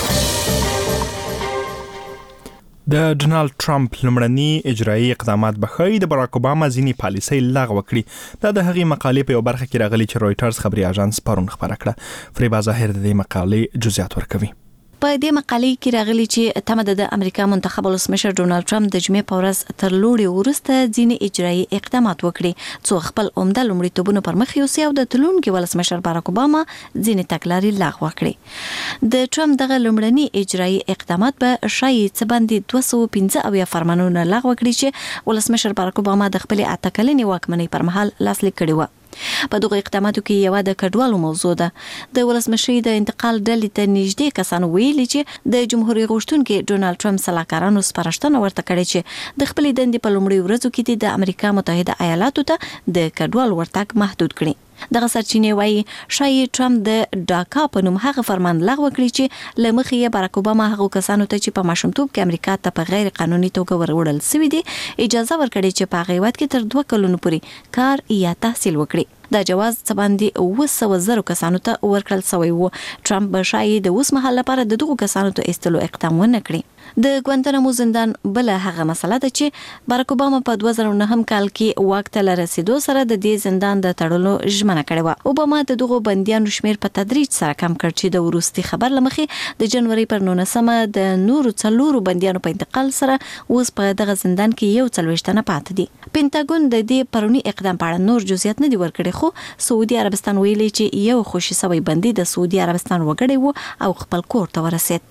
د ډونالد ټرمپ لمړني اجرایي اقدامات به ښایي د باراک اوباما ځینې پالیسۍ لغوه کړي. دا د هغې مقالې په یو برخه کې راغلي چې رویټرز خبري اژانس پرون خبره کړه. فریبا ظاهر د دې مقالې جزئیات ورکوي. په دې مقالې کې راغلي چې تمه د امریکا منتخب ولسمشر ډونالد ټرمپ د جمعې په ورځ تر لوړې وروسته ځینې اجرایي اقدامات وکړي څو خپل عمده لومړیتوبونه پر مخ یوسي او د تلونکي ولسمشر بارک اوباما ځینې تګلارې لغوه کړي. د ټرمپ دغه لومړني اجرایي اقدامات به شایي څه باندې 215 فرمانونه لغوه کړي چې ولسمشر بارک اوباما د خپل اتکلنې واکمنۍ پر مهال لاسلیک کړي و. په دغه اقداماتو کې یو د کډوالو موضوع ده. د ولسمشر د انتقال ډلې ته نږدې کسانو ویلي چې د جمهوریت غوښتونکي ډونالد ټرمپ سلاکارانو سپارښتنه ورته کړې چې د خپل دندې په لومړي ورځو کې د امریکا متحده ایالاتو ته د کډوالو ورتګ محدود کړي. دغه سرچینې وایي شایي ټرمپ د ډاکا په نوم هغه فرمان لغوه کړی چې لمخې یې بارک اوباما هغه کسانو ته چې په ماشومتوب کې امریکا ته په غیر قانوني توګه وروړل شوی دي اجازه ورکړي چې په هغه وخت کې تر 2 کلونو پورې کار یا تحصیل وکړي. دا جواز څه باندې 200,000 کسانو ته ورکړل شوی و. ټرمپ به شایي د اوس مهال لپاره د دغو کسانو ته ایستلو اقدام ونه کړي. د ګوانتانامو زندان بل هغه مسله ده چې بارک اوباما په 2009 کال کې واک ته رسیدو سره د دې زندان د تړلو ژمنه کړې و. اوباما د دغو بنديانو شمیر په تدریج سره کم کړ چې د وروستي خبر لمخې د جنوري پر 19 د نورو 4 بنديانو په انتقال سره اوس په دغه زندان کې یو 40 تنه پاتې دي. پینټاګون د دې پرونی اقدام په اړه نور جزئیات نه دی ورکړي خو سعودي عربستان ویلي چې یو خوشي سوی بندي د سعودي عربستان وګړی وو او خپل کور ته ورسید.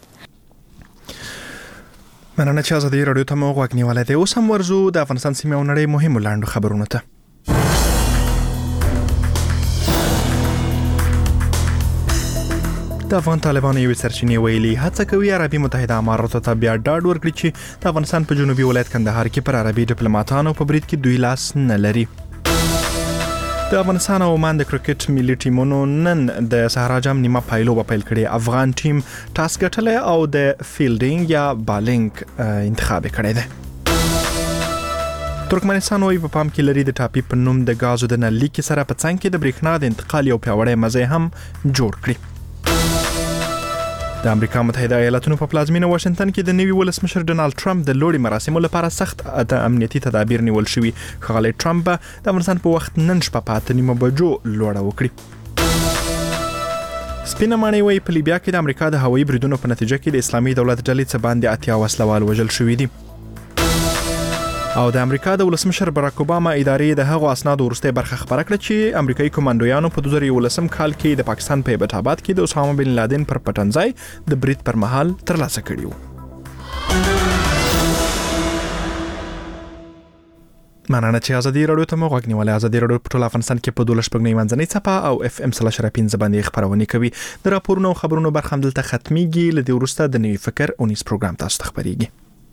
مننه چې ازادي رادیو ته مو غوږ نیولای دی. اوس هم ورزو د افغانستان سیمه او نړۍ مهمو لاندو خبرونه ته. د افغان طالبانو یو سرچینې ویلي هڅه کوي عربي متحده اماراتو ته بیا ډاډ ورکړي چې د افغانستان په جنوبي ولایت کندهار کې پر عربي ډیپلوماټانو په برید کې دوی لاس نه لري. د افغانستان او عمان د کرکټ ملي ټیمونو نن د صحرا جام نیمه پایلو پیل کړي. افغان ټیم ټاس ګټلی او د فیلډینګ یا بالینګ انتخاب کړی دی. ترکمنستان وایي په پام کې لري د ټاپي په نوم د غازو د نل لیک سره په څنګ کې د برېښنا د انتقال یو پیاوړی مزه هم جوړ کړي. د امریکا متحده ایالاتونو په پلازمینه واشنگټن کې د نوي ولسمشر ډونالد ټرمپ د لوړې مراسمو لپاره سخت امنیتي تدابیر نیول شوي. ښاغلی ټرمپ د افغانستان په وخت نن شپه په 8:30 بجو لوړه وکړي. سپینه ماڼۍ وایي په لیبیا کې د امریکا د هوایي بریدونو په نتیجه کې د اسلامي دولت ډلې څه باندې 80 وسلوال وژل شوي دي. او د امریکا د ولسمشر بارک اوباما ادارې د هغو اسنادو ورسته برخه خبره کړه چې امریکایي کمانډویانو په 2011 کال کې د پاکستان په ایبټ آباد کې د اسامه بن لادن پر پټنځای د برید پر مهال ترلاسه کړی و. مننه چې ازادي رادیو ته مو غوږ نیولای. ازادي رادیو په ټول افغانستان کې په 12 منځنۍ څپه او FM 3.15 باندې خبرونه کوي. د راپورونو او خبرونو برخه هم دلته ختميږي. لدې ورسته د نوي فکر اونیس پروګرام تاسو ته خبريږي.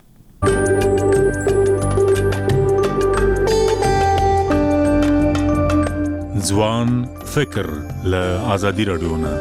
ځوان فکر له ازادي رادیو نه.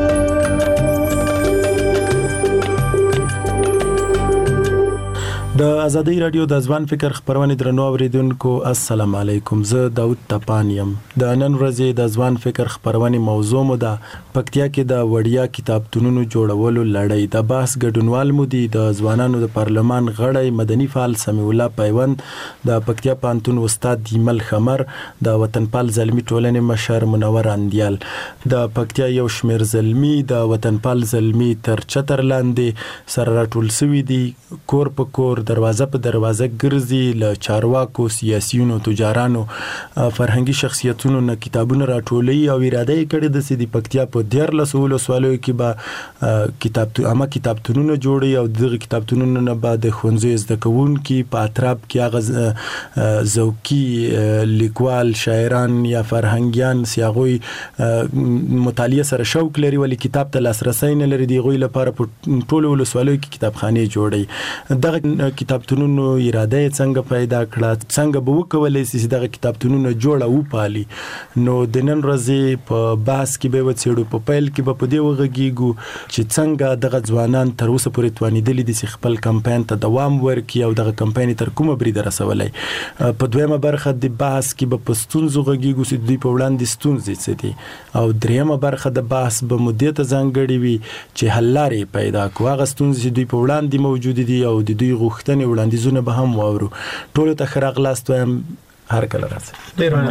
د ازادي رادیو د ځوان فکر خبرونه درنو اوریدونکو السلام علیکم. زه داوود تپان یم. د نن ورځې د ځوان فکر خبرونه موضوع مو ده پکتیا کې د وړیا کتابتونونو جوړولو لړۍ. د بحث ګډونوال مو دي د ځوانانو د پارلمان غړی مدني فعال سمیع الله پیوند، د پکتیا پانتون استاد دیمل خمر، د وطنپال زلمی ټولنې مشر منور اندیال. د پکتیا یو شمیر زلمی د وطنپال زلمی تر چتر لاندې سره راټول شوي دي. کور په کور دروازه په دروازه ګرځي. له چارواکو، سیاسيونو، تجارانو، فرهنګي شخصیتونو نه کتابونه راټولي او اراده یې کړې د سیدی پکتیا په 13 سوالو کې به کتابتونونه جوړي او دغه کتابتونونه نه بعد خونځي زده کوونکي په اطراف کې هغه ذوقي لیکوال، شاعران یا فرهنګيان سیاغوي مطالعه سره شوق لري ولی کتاب ته لاسرسي نه لري. دی غوي لپاره په ټولو سوالو کې کتابخانه جوړي. دغه کتابتونونو اراده څنګه پیدا کړه، څنګه به وکولای شي دغه کتابتونونو جوړه و پالي. نو د نن ورځې په باس کې به وڅېړو، په پیل کې به په دې وغږیږو چې څنګه دغه ځوانان تر اوسه پورې توانیدلي دي چې خپل کمپاین ته دوام ورکړي او دغه کمپاین تر کومه بریده رسولای. په دویمه برخه د باس کې به په ستونزو غږیږو چې دوی په وړاندې ستونزې څه دي او دریمه برخه د باس به مدې ته ځانګړې وي چې حل لارې پیدا کړو. هغه ستونزې چې دوی په وړاندې موجود دي او د دوی غوښتنې وړاندیزونه به هم واورو. ټول ته خراغلاست وایم. هر کله راځي.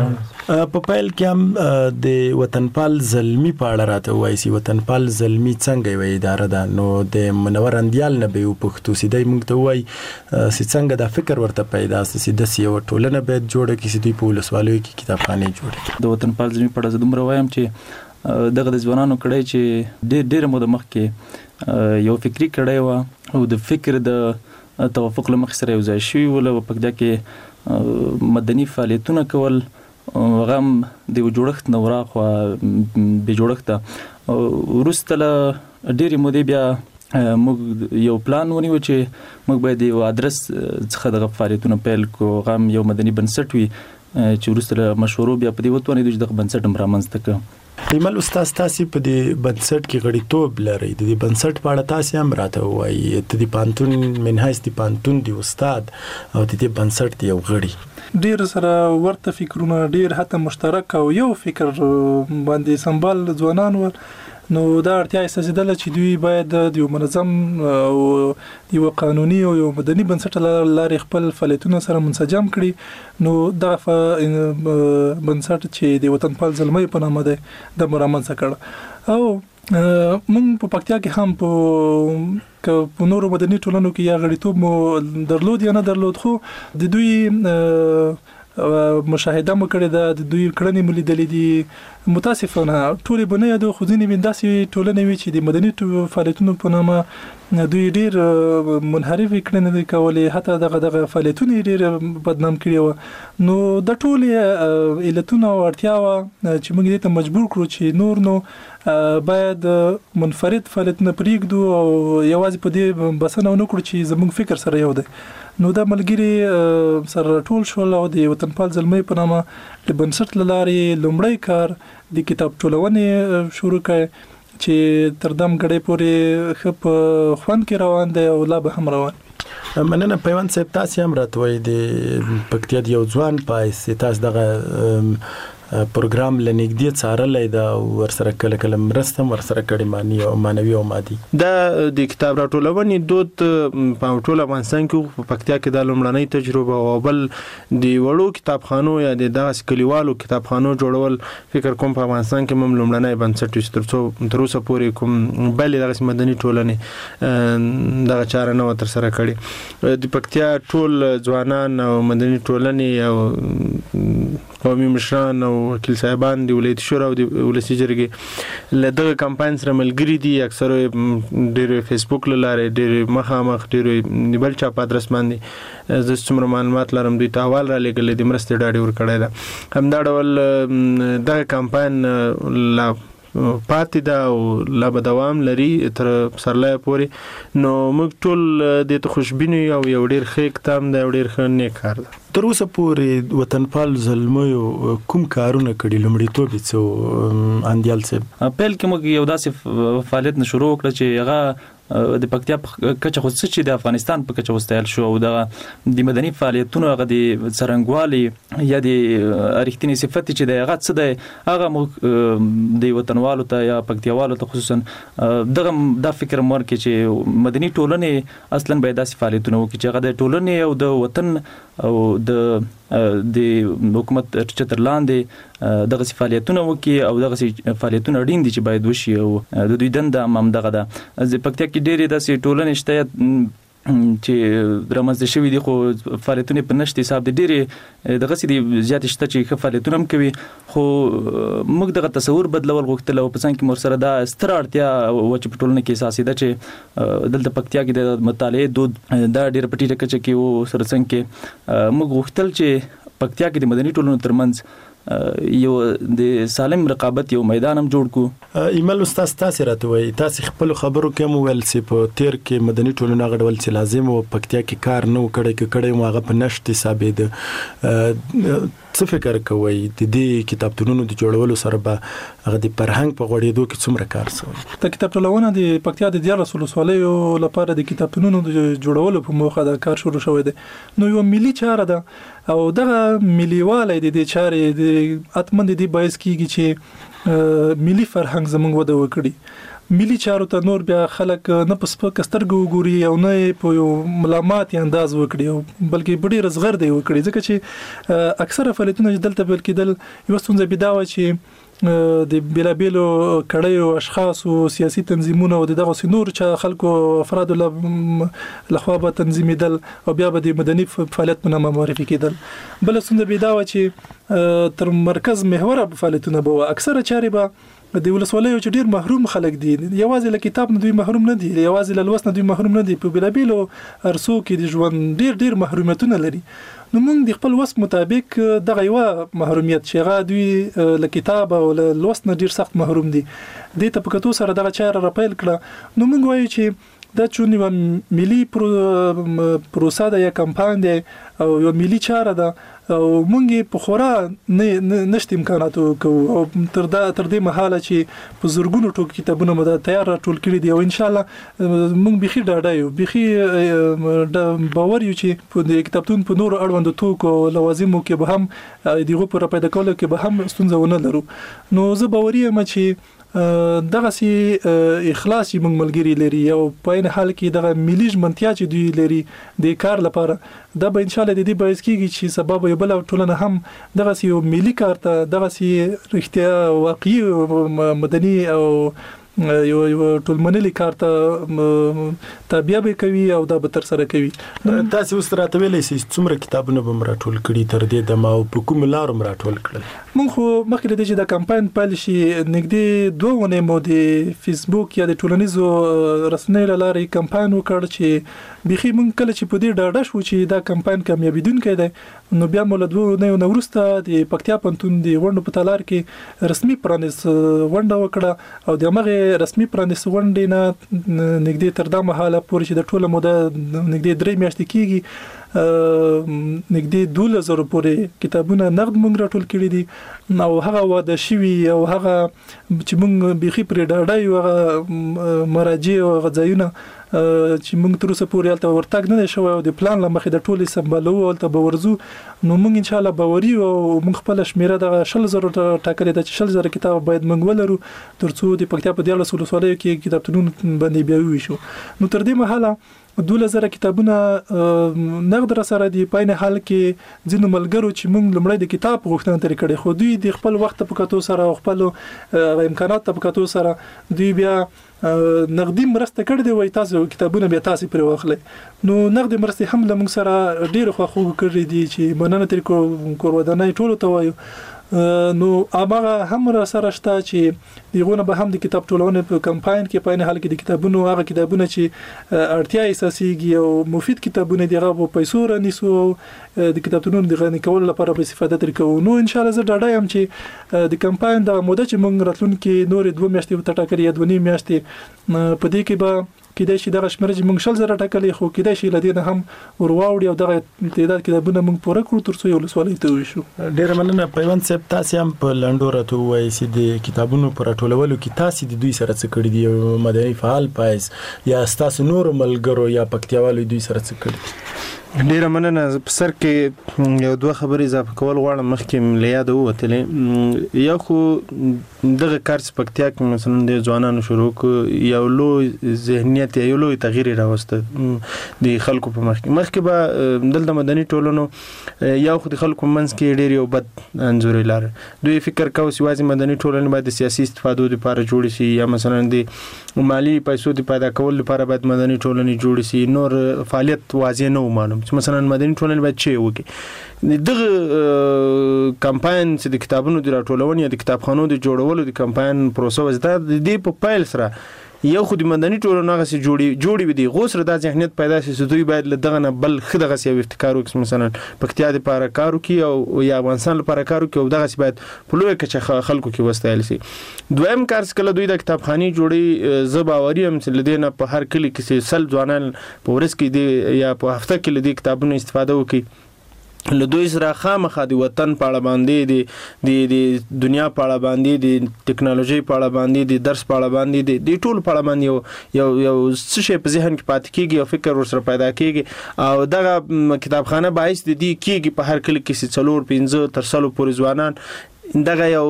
په پیل کې هم د وطنپال زلمی په اړه راته وایي چې وطنپال زلمی څنګه یو اداره ده، نو د منور اندیال نه به پښتو سیده موږ ته وایي چې څنګه دا فکر ورته پیدا سي د یو ټولنه باید جوړه کړي چې دوی په ولسوالیو کې کتابخانه جوړه کړي. د وطنپال زلمی په اړه دومره وایم چې دغه د ځوانانو کړي چې ډېر مو د مخ کې یو فکری کړي و او د فکر د توافق لمخ سره یو ځای شوی ول په پکدا کې مدني فعالیتونه کول غم د جوړښت نورا خو به جوړښت ورستله ډېری مودې بیا موږ یو پلان ونیو چې موږ باید یو ادرس څخه د فعالیتونو پیل کو غم یو مدني بنسټ وي چې ورستله مشورو بیا په دې وتونه د بنسټ مرامنځته ک. ایمل استاد تاسو په دې بنسټ کې غړیتوب لرئ، د دې بنسټ په اړه تاسو هم راته وایي ته د پانتون منهاج د پانتون دی استاد او د دې بنسټ دی یو غړي، ډیر سره ورته فکرونه ډیر حتی مشترک او یو فکر باندې سمبال ځوانان ور، نو دا اړتیا احساسېدله چې دوی باید د یو منظم او یو قانوني او یو مدني بنسټ لارې خپل فعالیتونه سره منسجم کړي. نو دا بنسټ چې د وطنپال زلمی په نامه دی د مرامنځته کړ او موږ په پکتیا کې هم په نورو مدني ټولنو کې یا غړیتوب مو درلود یا نه درلود، خو د دوی مشاهده مو کړې ده، د دوی کړنې مو لیدلې دي. متاسفانه ټولې به نه یادو خو ځینې داسې ټولنې وي چې د مدني فعالیتونو په نامه دوی ډېر منحرفې کړنې دي کولې، حتی دغه فعالیتونه ډېر بدنام کړي وو. نو د ټولې علتونه او اړتیاوه چې موږ دې ته مجبور کړو چې نور نو باید منفرد فعالیتونه پرېږدو او یوازې په دې بسنه ونه کړو چې زموږ فکر سره یو دی. نو دا ملګری سره ټول شول او د وطنپال زلمی په نامه د بنسټ لارې لومړی کار د کتاب ټولونې شروع کړ چې تر دم غړې پورې خپ خوان کې روان دی او لا به هم روان. مننه پیوند صاحب، تاسو هم راتوي د پکتیا یو ځوان پایس تاسو دغه پروګرام لنګدي څارلای دا ورسره کله مرسته ورسره کړي مانوي او مادي. دا د کتاب راټولونې دود په ټول افغانستان کې په پکتیا کې د لومړنۍ تجربه او بل د وړو کتابخانو یا د داس کلیوالو کتابخانو جوړول فکر کوم په افغانستان کې هم لومړنۍ بنسټ چې تر اوسه پورې کوم بلې دغه مدني ټولنې دغه چاره نه تر سره کړي. د پکتیا ټول ځوانان او مدني ټولنې او قومي مشران او وکیل صاحبان د ولایت شورا او د ولسی جرګې له دغه کمپاین سره ملګری دي، اکثره ډېر فیسبوک لاره ډېر مخامخ ډېر نیبل چاپ ادرس باندې د څومره معلومات لرم دوی ته حواله را لګل دي مرسته ډاډي ور کړی ده. همدا ډول دغه کمپاین لا پاتې دا او لا به دوام لري تر سرلای پورې. نو موږ ټول د خوشبیني او یو ډېر ښه اقدام دی او ډېر ښه نیک کار دی. تر اوسه پورې وطنپال زلمیو کوم کارونه کړي لومړیتوب یې څه اندیال صاحب؟ پیل کې موږ یو داسې فعالیت شروع کړ چې هغه د پکتیا کچه خو چې د افغانستان په کچه وستایل شو او د مدني فعالیتونو هغه د سرنګوالي یا د اړیختنی صفت چې د هغه څه د هغه د وطنوالو ته یا پکتیاوالو ته خصوصا دغه د فکر مور کې چې مدني ټولنې اصلا باید داسې فعالیتونه وکړي چې هغه د ټولنې او د وطن او د حکومت چتر لاندې دغه فعالیتونه وکړي او دغه فعالیتونه اړین دي چې باید وشي او د دوی دنده هم دغه ده. د پکتیا کې ډېرې داسې ټولنې شته چې رامنځته شوي دي خو فعالیتونه په نشته حساب دي ډېرې دغه سي زیات شته چې فعالیتونه هم کوي، خو موږ دغه تصور بدلول غوښتل او په څنګه کې مور سره دا ستر اړتیا و چې په ټولنه کې اساسي ده چې دلته پکتیا کې د مطالعې دود دا ډېر پټی ټکه چې او سره څنګه کې موږ غوښتل چې پکتیا کې د مدني ټولنو ترمنځ یو د سالم رقابت یو میدان هم جوړ کو. ایمل استاد تاسو راته تاسو خپل خبرو کې مو ول چې په تیر کې مدني ټولنه غړول چې لازم او پکتیا کې کار نه کړي مو په نشټ حساب ده. څه فکر کوي د دې کتابتونونو د جوړولو سره به هغه د فرهنګ په غوړېدو کې څومره کار شوی؟ د کتابتونونو د پکتیا د 14 ولسوالیو لپاره د کتابتونونو د جوړولو په موخه دا کار شروع شوی دی. نو یو ملي چاره ده او دغه مليواله د دې چارې د اتمن د دې باعث کیږي چې ملي فرهنګ زموږ وده وکړي. ملي چارو ته نور بیا خلک نه پس په کسترګو ګوري او نه په ملامت انداز وکړي بلکې بډې رزغر دی وکړي ځکه چې اکثره فعالیتونه دلته بل کېدل یو څنګه بيداوه چې د بلابلو کړهو اشخاص او سیاسي تنظیمونه او دغه سنور چې خلکو افراد لخوا به تنظیمیدل او بیا به د مدني فعالیت په نامه معرفي کېدل. بل څنګه بيداوه چې تر مرکز محور فعالیتونه به اکثره چاري به د ولسوالیو چې ډیر محروم خلک دي یوازې له کتاب نه دوی محروم نه دي یوازې له لوست نه دوی محروم نه دي په بلابلو ارسو کې د ژوند ډیر محرومیتونه لري. نو موږ د خپل وس مطابق دغه یو محرومیت چې غا دوی له کتاب او له لوست نه ډیر سخت محروم دي د ته په کتو سره دغه چاره راپیل کړه. نو موږ وایو چې دا چونی و ملي پروسه ده یا کمپاین ده او یو ملي چاره ده او مونږ په خورا نشته امکاناتو کو او تر دې مهاله چې په زورګونو ټوک کتابونه مده تیار ټول کړی دی او ان شاء الله مونږ بخي ډاډایو بخي باور یو چې په کتابتون په نور اړوند توکو لوازمو کې به هم دغه پر پیدا کول کې به هم ستونزه ونه لرو. نو زه باوري یم چې دغه سي اخلاص یې موږ ملګری لري او په این حال کې دغه ملي ژمنتیا چې دوی لري د کار لپاره دا به ان شاء الله د دې باعث کیږي چې سبب یو بل ټولنه هم دغه سي ملي کار ته دغه سي رښتیا واقعي مدني او یو ټولمنلي کار ته تابع به کوي او دا به تر سره کوي. تاسو اوس راته ویلې چې څومره کتابونه به مراتول کړي تر دې د ما په کوم لار مراتول کړل؟ مونږ خو مخکې د دې د کمپاین پالیسي نګدي 2 ونه مو د فیسبوک یا د ټولنیزو رسنیو لارې کمپاین وکړ چې بخي مونږ کله چې په دې ډاډه شو چې دا کمپاین کامیابیدونکې ده نو بیا مول 2 نه ورسته د پکتیا پنتون د وندو په تالار کې رسمي پرانیس ونده وکړه او د مغه رسمي پرانیس وندې نه نګدي تر دا مهاله پورې چې د ټوله موده نګدي 3 میاشتې کېږي نګدي 2000 پورې کتابونه نقد مونږ راټول کړي دي او هغه واده شوی او هغه چې مونږ بخي پر ډاډای او مراجع او غځایونه چې موږ تر اوسه پورې الته ورتګ نه شو او د پلان لمخې د ټولي سمبالو او ته باورزو نو موږ ان شاء الله باوري او موږ خپل شمیره د 10000 ټاکلې د 10000 کتاب باید موږ ولرو ترڅو د پکتیا په 14 ولسوالیو کې کتابتونونه باندې بیا ویشو. نو تر دې مهاله 2000 کتابونه نقد را سره دی پاینه حال کې ځینو ملګرو چې موږ لمړی د کتاب غوښتنه ترې کړې خو دوی د خپل وخت په کتو سره او خپل امکانات په کتو سره دوی بیا نقدي مرسته کړې دی وای تاسو کتابونه بیا تاسو پرې واخلئ. نو نقدي مرسته هم لمږ سره ډیر خو کړې دي چې مننه ترې کور ودانای ټولو ته وایو. نو هغه هم را سره شته چې دیغونه به هم د کتاب ټولونه په کمپاین کې پاینه حال کې د کتابونو هغه کتابونه چې اړتیا اساسيږي او مفید کتابونه دغه په پیسو رانیسو د کتابونو د غني کول لپاره به استفاده تر کوو. نو ان شاء الله زه ډاډه یم چې د کمپاین د موده چې موږ راتلونکي نور 2 میاشتې ته ټاکلې یا 2 میاشتې په دې کې به کېدای شي دغه شمېر چې موږ 10000 ټاکلې خو کېدای شي لدینه هم ورواوړي او دغه تعداد کتابونه موږ پوره کړو ترڅو یو لسوالې ته وشو. ډېر مننه پیوند صاحب تاسو هم په لندو راته وایي چې د کتابونو پر ټولولو کې تاسو د دوی سره څه کړی دی مدني فعال پایز یا تاسو نور ملګرو یا پکتیاوالو دوی سره څه کړی؟ ډیره مننه. په سر کې یو دوه خبرې اضافه کول غواړم مخکې ملياد ووتلې یو خو دغه کار سپکتیا کې مثلا د ځوانانو شروع یو لوی ذهنیت یو لوی تغییر راوسته د خلکو په مخکې به دلته مدني ټولنو یو خو د خلکو منځ کې ډیر یو بد انځور لاره دوی فکر کوي چې وازي مدني ټولنه باید د سیاسي استفادو لپاره جوړ شي یا مثلا د مالی پیسو د پیدا کول لپاره باید مدني ټولنه جوړ شي نور فعالیت واضح نه معلوم مثلا مدني ټولنه باید چی وکړي. دغه کمپاین چې د کتابونو د راټولونې یا د کتابخانو د جوړولو د کمپاین پروسه وزدا د دې په پایل سره یو خو د مدني ټولنه غسي جوړي وي دي غوسره د ذهنیت پیدا شي چې دوی باید لدغه نه بل خدغه سي ابتکار وکړي مثلا پکتیا د لپاره کارو کې او یا افغانستان لپاره کارو کې او دغه سي باید په لوی کې خلکو کې وستایل شي. دویم کار څکله دوی د کتابخاني جوړي زباوري هم چې لدینه په هر کلی کې سل ځوانان په ورځ کې دی یا په هفته کې لدی کتابونو استفاده وکړي له دوی سره خامخا د وطن په اړه باندې د دنیا په اړه باندې د ټکنالوژي په اړه باندې د درس په اړه باندې د ټول په اړه باندې یو څه شی په ذهن کې پاتې کیږي او فکر ورسره پیدا کیږي او دغه کتابخانه باعث د دې کیږي په هر کلی کې 4-5 تر 100 پورې ځوانان دغه یو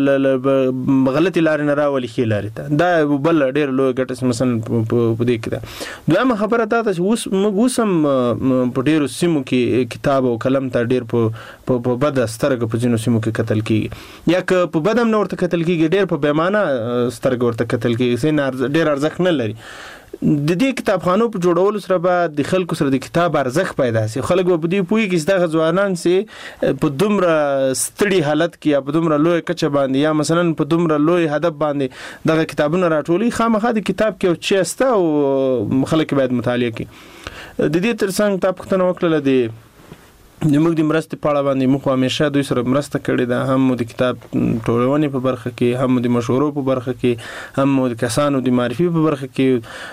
غلطی لارې نه راولي ښې لارې ته. دا بل ډېر لوی ګټه مثلا په دې کې ده. دویمه خبره دا ده چې اوس هم په ډېرو سیمو کې کتاب او قلم ته ډېر په بده سترګه په ځینو سیمو کې کتل کېږي، یا که په بده هم نه ورته کتل کېږي، ډېر په بېمانه سترګه ورته کتل کېږي، ډېر ارزښت نه لري. د دې کتابخانو په جوړولو سره به د خلکو سره د کتاب ارزښت پیدا شي. خلک به په دې پوهېږي چې دغه ځوانان چې په دومره ستړي حالت کې یا په دومره لوی کچه باندې یا مثلا په دومره لوی هدف باندې دغه کتابونه راټولي، خامخا د کتاب کې یو څه شته او خلک باید مطالعه کړي. د دې ترڅنګ تا پوښتنه وکړله موږ د مرستې په اړه باندې موږ همیشه دوی سره مرسته کړې ده، هم د کتاب ټولونې په برخه کې، هم د مشورو په برخه کې، هم د کسانو د معرفي په برخه کې،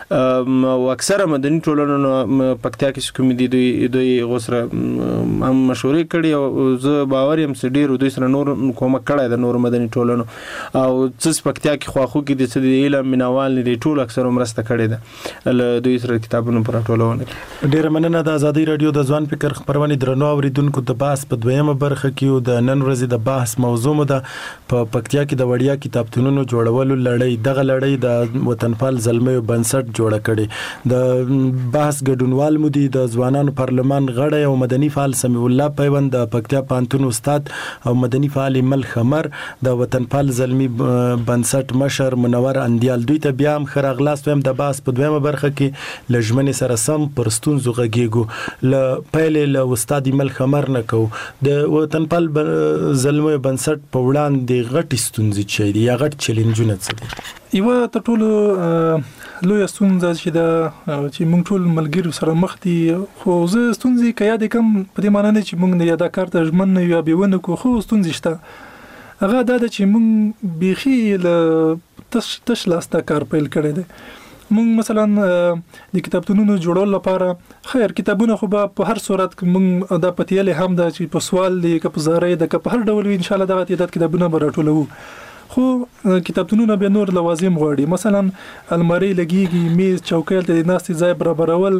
او اکثره مدني ټولنو پکتیا کې کوم دي دوی غوسره هم مشورې کړې، او زه باور یم چې ډېر دوی سره نور کومک کړی د نور مدني ټولنو او څه پکتیا کې خواخو کې د علم مینوال دي ټول اکثره مرسته کړې ده له دوی سره کتابونو پر ټولونه. ډېر مننه. د آزادۍ رادیو د ځوان فکر خبرونه درنو اوریدونکو د بحث په دویمه برخه کې او د نن ورځې د بحث موضوع مو ده په پکتیا کې د وړیا کتابتونونو جوړولو لړۍ. دغه لړۍ د وطنپال زلمیو بنسټ جوړه کړي. د بحث ګډونوال مو دي د ځوانانو پارلمان غړی او مدني فعال سمیع الله پیوند، د پکتیا پانتون استاد او مدني فعال مل خمر، د وطنپال زلمی بنسټ مشر منور اندیال. دوی ته بیا هم ښه راغلاست. وایم د بحث په دویمه برخه کې له ژمنې سره سم پر ستونزو غږیږو. له پیلې له استاد مل خمر نه کو د وطنپال زلمی بنسټ په وړاندې غټ ستونزې چي دي یا غټ چیلنجونه څه دي؟ یو تر ټولو لوی ستونزه چې موږ ټول ملګرو سره مخ دي، خو زه ستونزې کیا د کم په دې معنی نه چې موږ نه یاده کار ته ژمن نه یو بیونه کو، خو ستونزې شته. هغه دا ده چې موږ بيخي له تش لاسته کار پیل کړی دی. موږ مثلا د کتابتونونو جوړول لپاره خیر کتابونه خو په هر صورت موږ د پتیلې هم د چې په سوال دی که په زارې د که په هر ډول ان شاء الله دغه تعداد کتابونه به راټولو، خو کتابتونونه به نور لوازم غواړي. مثلا الماری لګيږي، میز چوکۍ ته د ناستې ځای برابرول،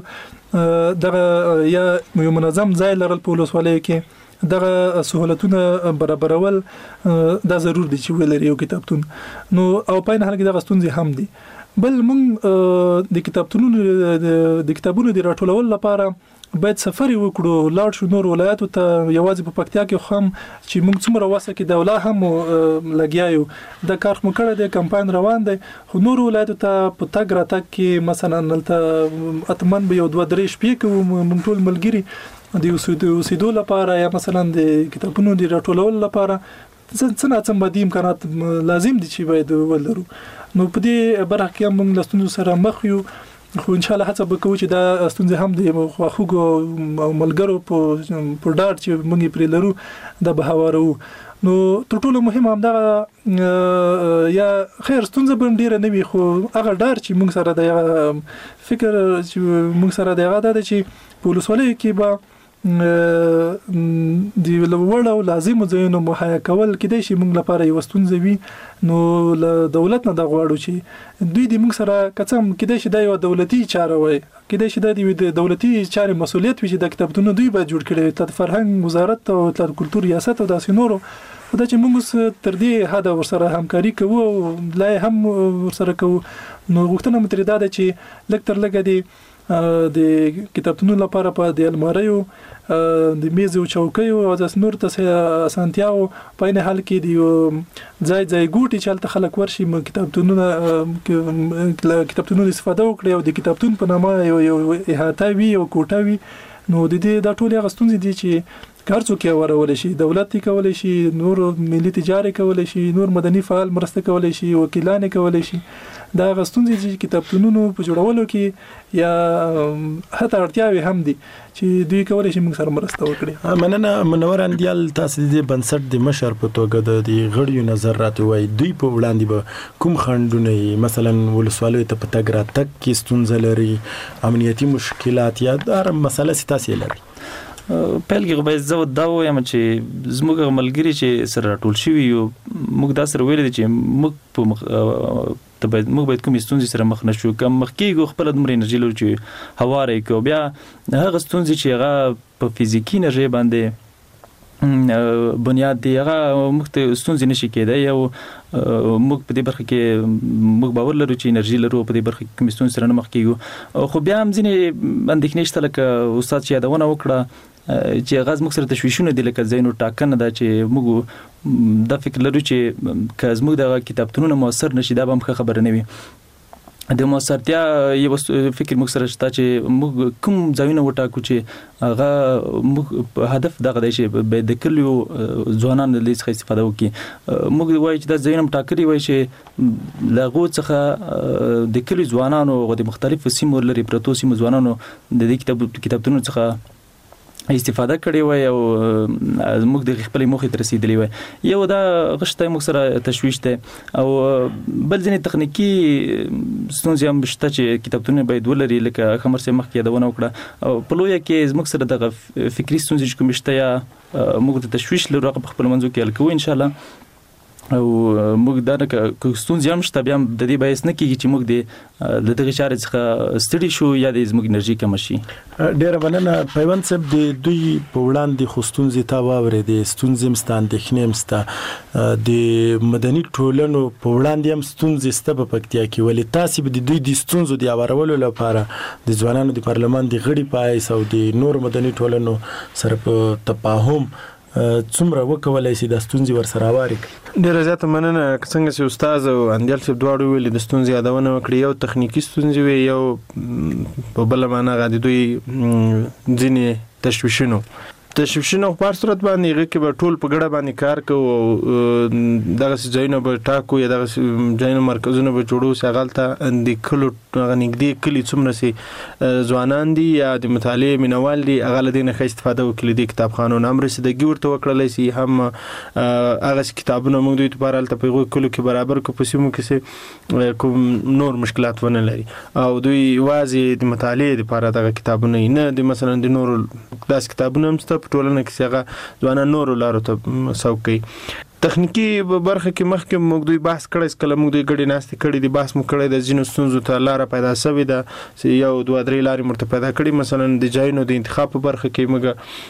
دغه یا یو منظم ځای لرل په ولسوالۍ کې، دغه سہولتونه برابرول دا ضرور دي چې ولري یو کتابتون. نو او پاین حال کې دغه ستونزې هم دي. بل موږ د کتابتونونو د کتابونو د راټولول لپاره باید سفر وکړو، لاړ شو نور ولایتو ته. یوازې په پکتیا کې هم چې موږ څومره واسه کې دوله هم لګیایو د کار مو کړی دی، کمپاین روان دی، خو نور ولایتو ته په تګ راتګ کې مثلا دلته اتمن به یو 2-3 شپې کې موږ ټول ملګري د اوسېدو لپاره یا مثلا د کتابونو د راټولول لپاره څه مادي امکانات لازم دي چې باید ولرو. نو په دې برخه کې موږ له ستونزو سره مخ یو، خو ان شاء الله هڅه وکړو چې دا ستونزې هم د خواخوږو او ملګرو په ډاډ چې موږ پرې لرو د بهوارو. نو تر ټولو مهم هم دا یا خیر ستونزه به ډیره نه وي، خو هغه ډار چې موږ سره د فکر چې موږ سره د هغه د چې په ولسوالۍ کې به دی لوړ او لازم ځایونو مهیا کول کېدای شي موږ لپاره یو ستونزه وي. نو له دولت نه دا غواړو چې دوی د موږ سره کڅم کېدای شي دا یو دولتي چاره وي، کېدای شي دا د دولتي چارې مسولیت وي چې د کتابتونو دوی به جوړ کړي، د فرهنګ وزارت او د کلتور ریاست او داسې نورو. دا چې موږ تر دې حده ورسره همکاري کوو او لا هم ورسره کوو. نو غوښتنه متری دا ده چې لږ تر لږه د کتابتونو لپاره په د الماریو د میز او چوکۍ او د نور ته اسانتیاو په نه حال کې دی ځای ګوټي چلته خلک ورشي کتابتونونه استفاده وکړي او د کتابتون په نامه یو احاطه وي او کوټه وي. نو د دې د ټولې غستونې دي چې کار څوک ورول شي، دولت کولای شي، نور ملي تجارت کولای شي، نور مدني فعال مرسته کولای شي، وکیلان کولای شي. دا غستونې چې کتابتونونو په جوړولو کې یا حتی اړتیاوي هم دي چې دوی کولای شي موږ سره مرسته وکړي. مننه منور اندیال، تاسو د بنسټ د مشر په توګه د غړیو نظر راټوي. دوی په وړاندې به کوم خنډونه مثلا ولسوالۍ ته په تګ راتګ کې ستونزه لري، امنیتي مشکلات یا هر مسله ستاسو لري؟ پیل کې به زه دا وایم چې زموږ ملګری چې سره ټول شي یو موږ دا سره ویل دي چې موږ باید کوم ستونزې سره مخ نشو، کوم مخکېږو خپل د مر انرژي لرو چې هواره کو بیا هغه ستونزې چې هغه په فزیکی انرژي باندې بنیاد دی هغه موږ ته ستونزې نشي کېدای او موږ په دې برخه کې موږ باور لرو چې انرژي لرو په دې برخه کې کوم ستونزې سره نه مخ کیږو خو بیا هم ځینې اندېښنې شته لکه استاد چې یادونه وکړه چې غاز موږ سره تشویشونه دي لکه ځینو ټاکنه ده چې موږ دا فکر لرو چې که زموږ د کتابتونونو موثر نشي دا به هم خبره نه وي د موثرتیا یو فکر موږ سره شته چې موږ کوم ځایونه وټاکو چې هغه موږ هدف دغه دی چې د کلیو ځوانانو د څخه استفاده وکړي موږ وایو چې دا ځایونه ټاکلي وایي چې لغو څخه د کلیو ځوانانو او د مختلفو سیمو لري پروتو سیمو ځوانانو د دې کتابتونونو څخه استفاده کړې وای او موږ د خپل موخې تر رسیدلې وای یو دا غشته موږ سره تشویش ده او بل ځینې تخنیکی ستونزې هم شته چې کتابتونونه باید ولري لکه خمر سي مخکې یادونه وکړه او په لویه کې موږ سره د فکری ستونزې کوم شته یا موږ د تشویش لرو په خپل منځو کې الکو ان شاء الله او موږ دا ستونزې هم شته بیا د دې باعث نه کیږي چې موږ د دغه چارې څخه ستړي شو یا د زموږ انرژي کم شي ډېر مننه پیوند صاحب د دوی په وړاندې خو ستونزې تا واورې د ستونزې مستان د خنیم ستا د مدني ټولنو په وړاندې هم ستونزې ستا په پکتیا کې ولې تاسو به د دوی د ستونزو د اورولو لپاره د ځوانانو د پارلمان د غړي پایس او د نور مدني ټولنو سره په تفاهم څومره وکولای شي د ستونزې ورسره واري ډېر زیات مننه څنګه چې استاد او اندیل صاحب دواړو ویل د ستونزې یادونه وکړي یو تخنیکی ستونزې وي یو په بل معنا غاډي دوی ځینې تشویشونه په هر صورت باندې هغه کې به ټول په ګډه باندې کار کوو دغه ځایونه به ټاکو یا دغه ځایونه مرکزونه به جوړو سغالته د کلو غنګدي کلی څومره سي ځوانان دي یا د مطالعه مینوال دي هغه لدینه ښه استفاده وکړي د کتابخانو نام رسیدګي ورته وکړلای شي هم هغه کتابونه موږ دوی لپاره الته په کلو کې برابر کو پسیمو کې کوم نور مشکلات ونه لري او دوی واځي د مطالعه لپاره دغه کتابونه نه د مثلا د نور داس کتابونه هم په ټولنه کې څنګه ځوانان نور لارو ته سوکي تخنیکی برخه کې مخکې موږ دوی بحث کړی کله موږ دوی ګډي ناستې کړي دي بحث مو کړی د ځینو ستونزو ته لار پیدا شوې ده یو دوه درې لارې مرته پیدا کړي مثلا د ځایونو د انتخاب په برخه کې موږ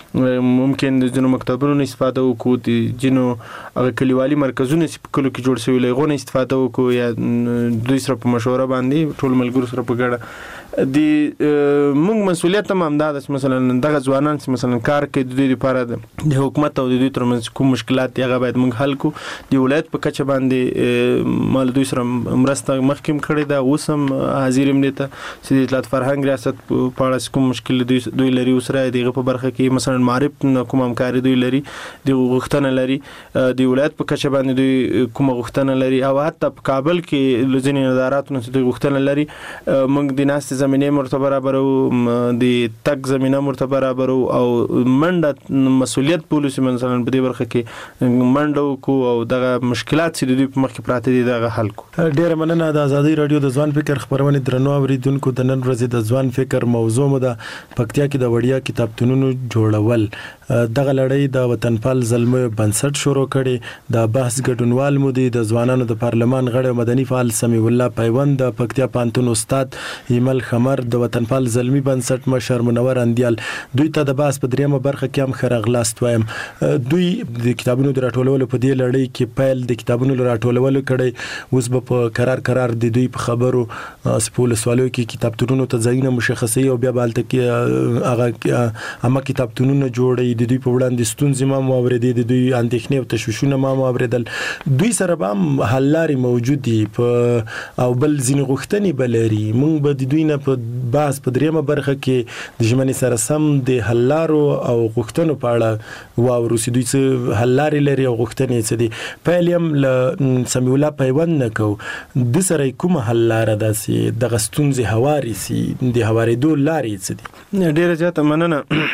ممکن د ځینو مکتبونو استفاده وکړو د ځینو کلیوالي مرکزونو چې په کلو کې جوړ شوي لغونه استفاده وکړو یا دوی سره په مشوره باندې ټول ملګرو سره په ګډه د موږ مسؤلیت هم دا مثلا دغه ځوانان چې مثلا کار کوي د دوی لپاره د حکومت او د دوی ترمنځ کوم مشکلات هغه باید موږ حل کو د ولایت په کچه باندې مال دوی سره مرسته مخکیم کړی دا اوس هم حاضر يم دي ته چې د اطلاعات فرهنګ ریاست په اړه کوم مشکل دوی لري اوس را دغه په برخه کې مثلا معرف کوم همکاري دوی لري د غوښتنه لري د ولایت په کچه باندې دوی کوم غوښتنه لري او حتی په کابل کې لزینې اداراتونو څخه غوښتنه لري موږ د ناس زمينه مرتبه برابرو د تک زمينه مرتبه برابرو او منډه مسؤلیت پولیسو مثلا په دې برخه کې منډه کو او دغه مشکلات چې د دوی په مخ کې پراته دي دغه حل کو ډیر مننه د ازادي رادیو د ځوان فکر خبرونه درنو اوریدونکو د نن ورځې د ځوان فکر موضوع مو د پکتیا کې د وړیا کتابتونونو جوړول دغه لړۍ د وطنپال زلمه بنسټ شروع کړي د بحث ګډونوال مو د ځوانانو د پارلمان غړي مدني فعال سمیع الله پیوند د پکتیا پانتون استاد ایمل خمر د وطنپال زلمی بنسټ مشر منور اندیال دوی ته د بحث په دریمه برخه کې هم خرغلاست وایم دوی د کتابونو د راټولولو په دې لړۍ کې پیل د کتابونو راټولولو کړي اوس په قرار د دوی په خبرو سپول سوالو کې کتابتونونو ته ځایونه مشخصي او بیا بالته کې هغه اما کتابتونونه جوړي د دوی په وړاندې ستونزې ما اوریدې د دوی اندېښنې او تشویشونه ما اوریدل دوی سره هم حل لارې موجود دي او بل ځینې غوښتنې بلري موږ به د دوی نه په بحث په دریمه برخه کې د ژمنې سره سم د حل لارو او غوښتنو په اړه واورو چې دوی څه حل لارې لري او غوښتنې څه دي پیل هم له سمیع الله پیوند نه کو د سره کوم حل لاره ده چې د ستونزې هواري سي د هوارېدو لارې څه دي ډیره زیاته مننه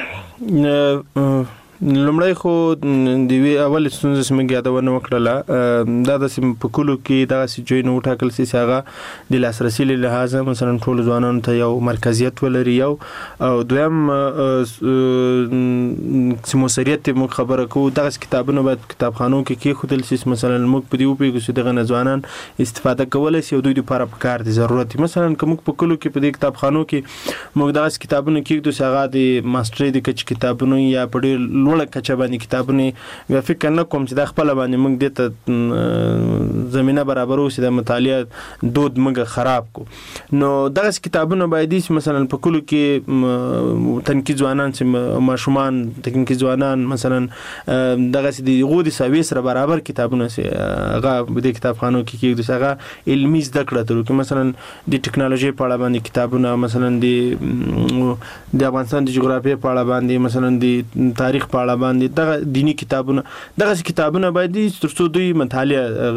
لمړی خو د وی اول ستونزې سمګ یادونه وکړه دا د سیم په کولو کې دا چې جوړ نو ټاکل سي هغه د لاسرسي له لحاظ مثلا ټول ځوانانو ته یو مرکزیت ولري یو او دویم چې موثریت مو خبره کو دغه کتابونه باید کتابخانو کې خودل سي مثلا موږ په دې وپیږو چې دغه ځوانان استفاده کولای شي او دوی لپاره په کار دي ضرورت مثلا کوم په کولو کې په دې کتابخانو کې موږ دغه کتابونه کې د هغه د ماستري د کچ کتابونو یا په لوړه کچه باندې کتابونه فکر نه کوم چې د خپل باندې موږ دته زمينه برابر اوسې د مطالعه دود موږ خراب کو. نو دغه کتابونه باید مثلا په کلو کې تنکي ځوانان چې ماشومان تنکي ځوانان مثلا دغه د غودي سوي سره برابر کتابونه سي هغه د کتابخانو کې کېږي هغه علمي زده کړه تر کې مثلا د ټکنالوژي په اړه باندې کتابونه مثلا د افغانستان د جغرافیې په اړه باندې مثلا د تاریخ په اړه باندې دغه دینی کتابونه باید ترڅو دوی مطالعه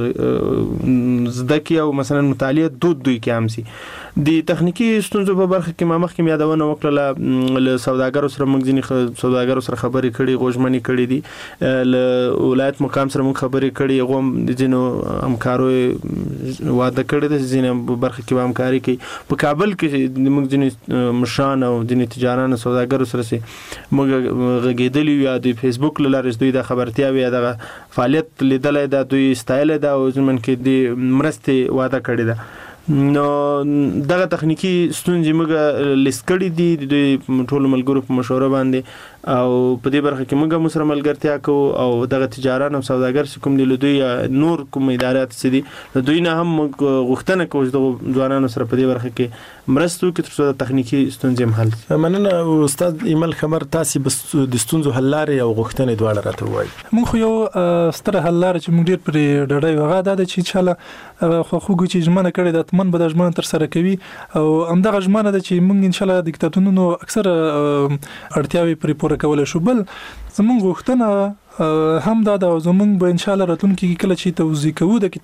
زده کړي او مثلا مطالعه دود دوی کې هم سي. د تخنیکی ستونزو په برخه کې ما مخکې یادونه وکړه له سوداګرو سره موږ ځینې سوداګرو سره خبرې کړې غوښمنې کړې دي له ولایت مقام سره موږ خبرې کړې غوم د ځینو همکارو واده کړې د ځینې برخه کې همکاري کوي په کابل کې موږ ځینې مشران او ځینې تجاران سوداګرو سره سي موږ غږېدلی یا د فیسبوک لارې دوی د خبرتیا یا د فعالیت لیدلې دا دوی استایل دا او زمون کې د مرستې واده کړې ده. نو دغه تخنیکی ستونزې موږ لیست کړې دي د ټول ملګرو په مشوره باندې او په دې برخه کې موږ سره ملګرتیا کوو او دغه تجاران او سوداګر کوم دي دوی نور کوم ادارات سدي دوی نه هم غوښتنه کوي د ځوانانو سره په دې برخه کې مرستو کې تر څو تخنیکی ستونزې حل شي. مننه استاد ایمل خمر تاسو د ستونزو حل لارې او غوښتنې دواړه راته وایي. موږ خو یو ستر حل لار چې موږ ډیر پر ډډای وغه دا چې چاله خو چې ژمنه کړې د اتمن به د ژمنه تر سره کوي او همدغه ژمنه ده چې موږ ان شاء الله د کتابتونونو اکثر اړتیاوي پرې پوره کولای شو. بل زموږ غوښتنه هم دا د زمونږ به ان شاء الله راتلونکي کله چې توزیع کوو د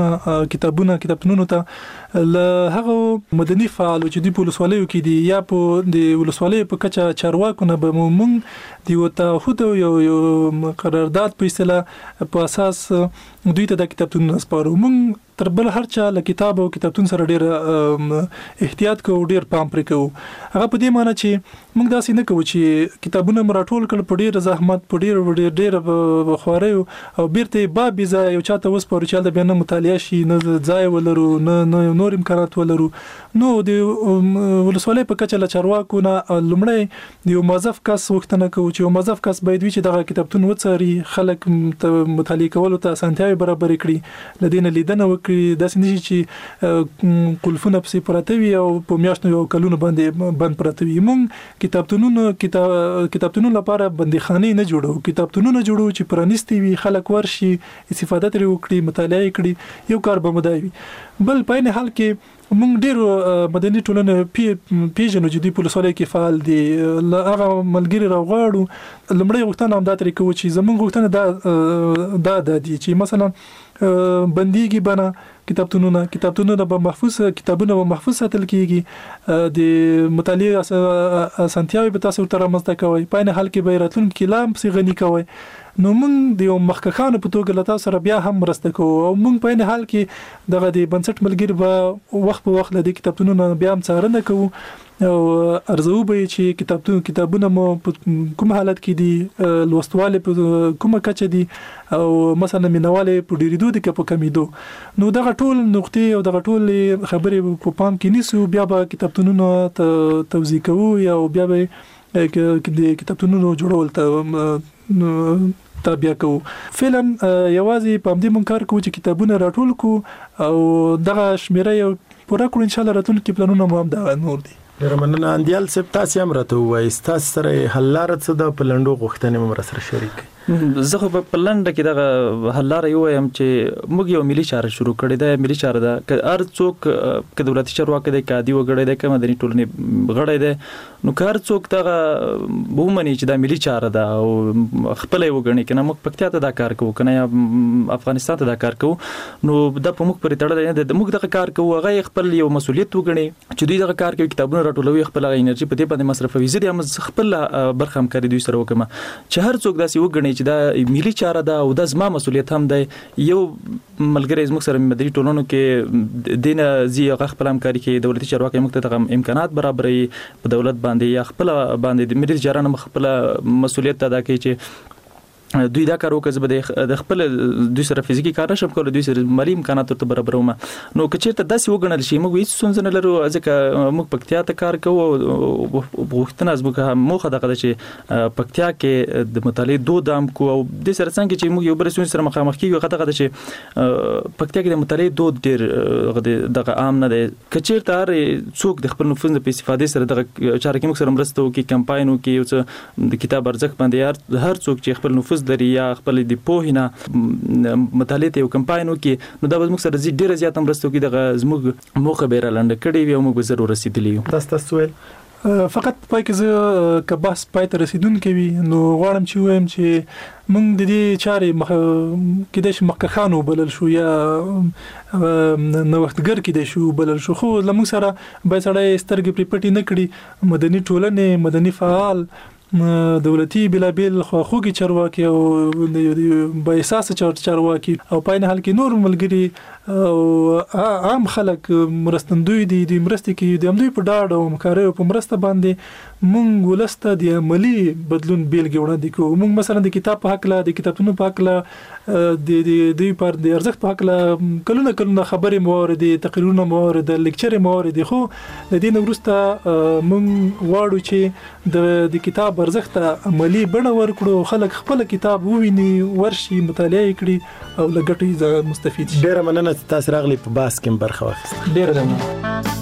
کتابتونونو ته له هغه مدني فعال چې د ولسوالیو کې دي یا په د ولسوالیو په کچه چارواکو نه به موږ د وتاخد یو قرارداد په اصطلاح په اساس دوی ته د کتابتونونو سپارو. موږ تر بل هر چا له کتاب او کتابتون سره ډیر احتیاط کوو ډیر پام پرې کوو. هغه په دې معنی چې موږ داسې نه کوو چې کتابونه مراټول کړ په ډیر زحمت په ډیر خواري او بیرته باب ځای یو چاته وسپارو چې د بیان مطالعه شي نه ځای ولرو نه نور امکانات ولرو. نو د ولسوالۍ په کچه له چارواکو نه لمړی یو موظف کس وختنه کوي چې یو موظف کس باید وي چې دغه کتابتون وڅاري خلک مطالعه کولو ته اسانتیاوي برابر کړي لدین لیدنه وکړي داسې نشي چې قلفونه پسې پراته وي او په میاشتو یو کلونو باندې بند پراته وي. موږ کتابتونونو لپاره بندیخانه نه جوړو کتابتونونه جوړو چې پرانیستي وي خلک ورشي استفاده ترې وکړي مطالعه کړي یو کار به مداوي. بل په نه حال کې موږ ډیر مدني ټولنه پیژنو چې د پولیسوالۍ کې فعال دي هغه ملګری راغواړو لمړی وختونه هم دا طریقه و چې زمونږ وختونه دا دي چې مثلا بنديږي بنا کتابتونونه به محفوظ کتابونه به محفوظ ساتل کیږي د مطالعه اسانتیاوي به تاسو تر رامنځته کوي په نه حال کې به راتلونکي لام سي غني کوي. نو موږ د یو مخکخانو په توګه لتا سره بیا هم مرسته کوو او موږ په نه حال کې دغه د بنسټ ملګری به وخت په وخت د کتابتونونو بیا هم څارنه کوو او ارزو به چې کتابونه مو کوم حالت کې دي لوستواله په کومه کچه دي او مثلا مینواله په ډیریدو دي په کمیدو. نو دغه ټول نقطې او دغه ټول خبرې په پام کې نیسو بیا به کتابتونونو ته توزیع کوو یا بیا به د کتابتونونو جوړول ته تابع کوو. فعلا یوازې په دې مونږ کار کوو چې کتابونه راټول کو او دغه شمیره یو پوره کړو ان شاء الله راتلونکي پلانونه مو هم دا نور دي. مننه اندیال سپ تاسو هم راته وایي تاسو سره حل لار څه د پلانډو غوښتنې مو سره شریک زه خو په پلانډ کې دغه حل لار یو يم چې موږ یو ملي چاره شروع کړې ده. ملي چاره ده ک هر څوک ک دولتي چارواکي د کادي وګړي د مدني ټولنې غړي ده نو کار څوک دغه بومني چې د ملي چاره ده او خپل وګړي کنه موږ پکتیا ته دا کار کوو کنه یا افغانستان ته دا کار کوو نو د په موږ پرې تړل نه د موږ دغه کار کوو هغه خپل یو مسولیت وګړي چې دوی دغه کار کوي کتابونه راټولوي خپل انرژي په دې باندې مصرفوي. زه د خپل برخه همکاري دوی سره وکم چې هر څوک داسې وګڼي چې دا ملي چاره ده او د زما مسولیت هم ده. یو ملګری زموږ سره مدني ټولنو کې دینه زی خپل همکاري کې دولتي چارواکي موږ ته امکانات برابرې په دولت باندې یا خپل باندې د ملي چارانو خپل مسولیت ادا کوي چې دوی دا کار وکړ چې د خپل دوی سره فزیکی کار نشم کولای، دوی سره مالی امکانات ته برابروم. نو کچېرته داسې وګڼل شي موږ هیڅ څه نه لرو، ځکه موږ پکتیا ته کار کوو. غوښتنه زموږ موخه دغه چې پکتیا کې د مطالعې دود عام کو، او د سره څنګه چې موږ یو بل سره مخامخ کیږو هغه چې پکتیا کې د مطالعې دود ډېر دغه عام نه دی. کچېرته هر څوک د خپل نفوذ په استفادې سره دغه چارې کې موږ سره مرسته وکړي، کمپاین وکړي، او د کتاب ارزښت باندې هر څوک چې خپل نفوذ لري یا خپل د پوهنه مطالعه ته یو کمپاین وکړي، نو دا به موږ سره ډېر زیات مرسته وکړي. دغه زموږ موخه به را لاندې کړې وي او موږ به ضرور رسیدلی یو. تاسو فقط پای کې زه که بحث پای ته رسیدونکې وي نو غواړم چې وایم چې موږ د دې چارې کېدای شي مخکښان وبلل شو یا نوښتګر کېدای شو وبلل شو، خو له موږ سره باید سړی سترګې پرې پټې نه کړي. مدني ټولنې، مدني فعال، دولتي بلابل خواخوږي چارواکي او با احساس چارواکي او په نه حال کې نور ملګري او عام خلک مرستندوی دي د مرستې کې د امدوی په ډاډ او همکارۍ او په مرسته باندې مونږ ولسته د عملی بدلون بیلګې وړاندې کوو. مونږ مثلا د کتاب په حق له، د کتابونو په حق له، د پر د ارزښت په حق له کلونه خبرې موارد، تقریرونه موارد، لیکچرې موارد، خو د دې نه وروسته مونږ غواړو چې د کتاب ارزښت عملی بڼه ورکړو، خلک خپل کتاب وویني، ورشي مطالعه کړي او له ګټې مستفید شي. ډېره مننه تاسو راغلي په باس کې برخه واخیسته. ډېره مننه.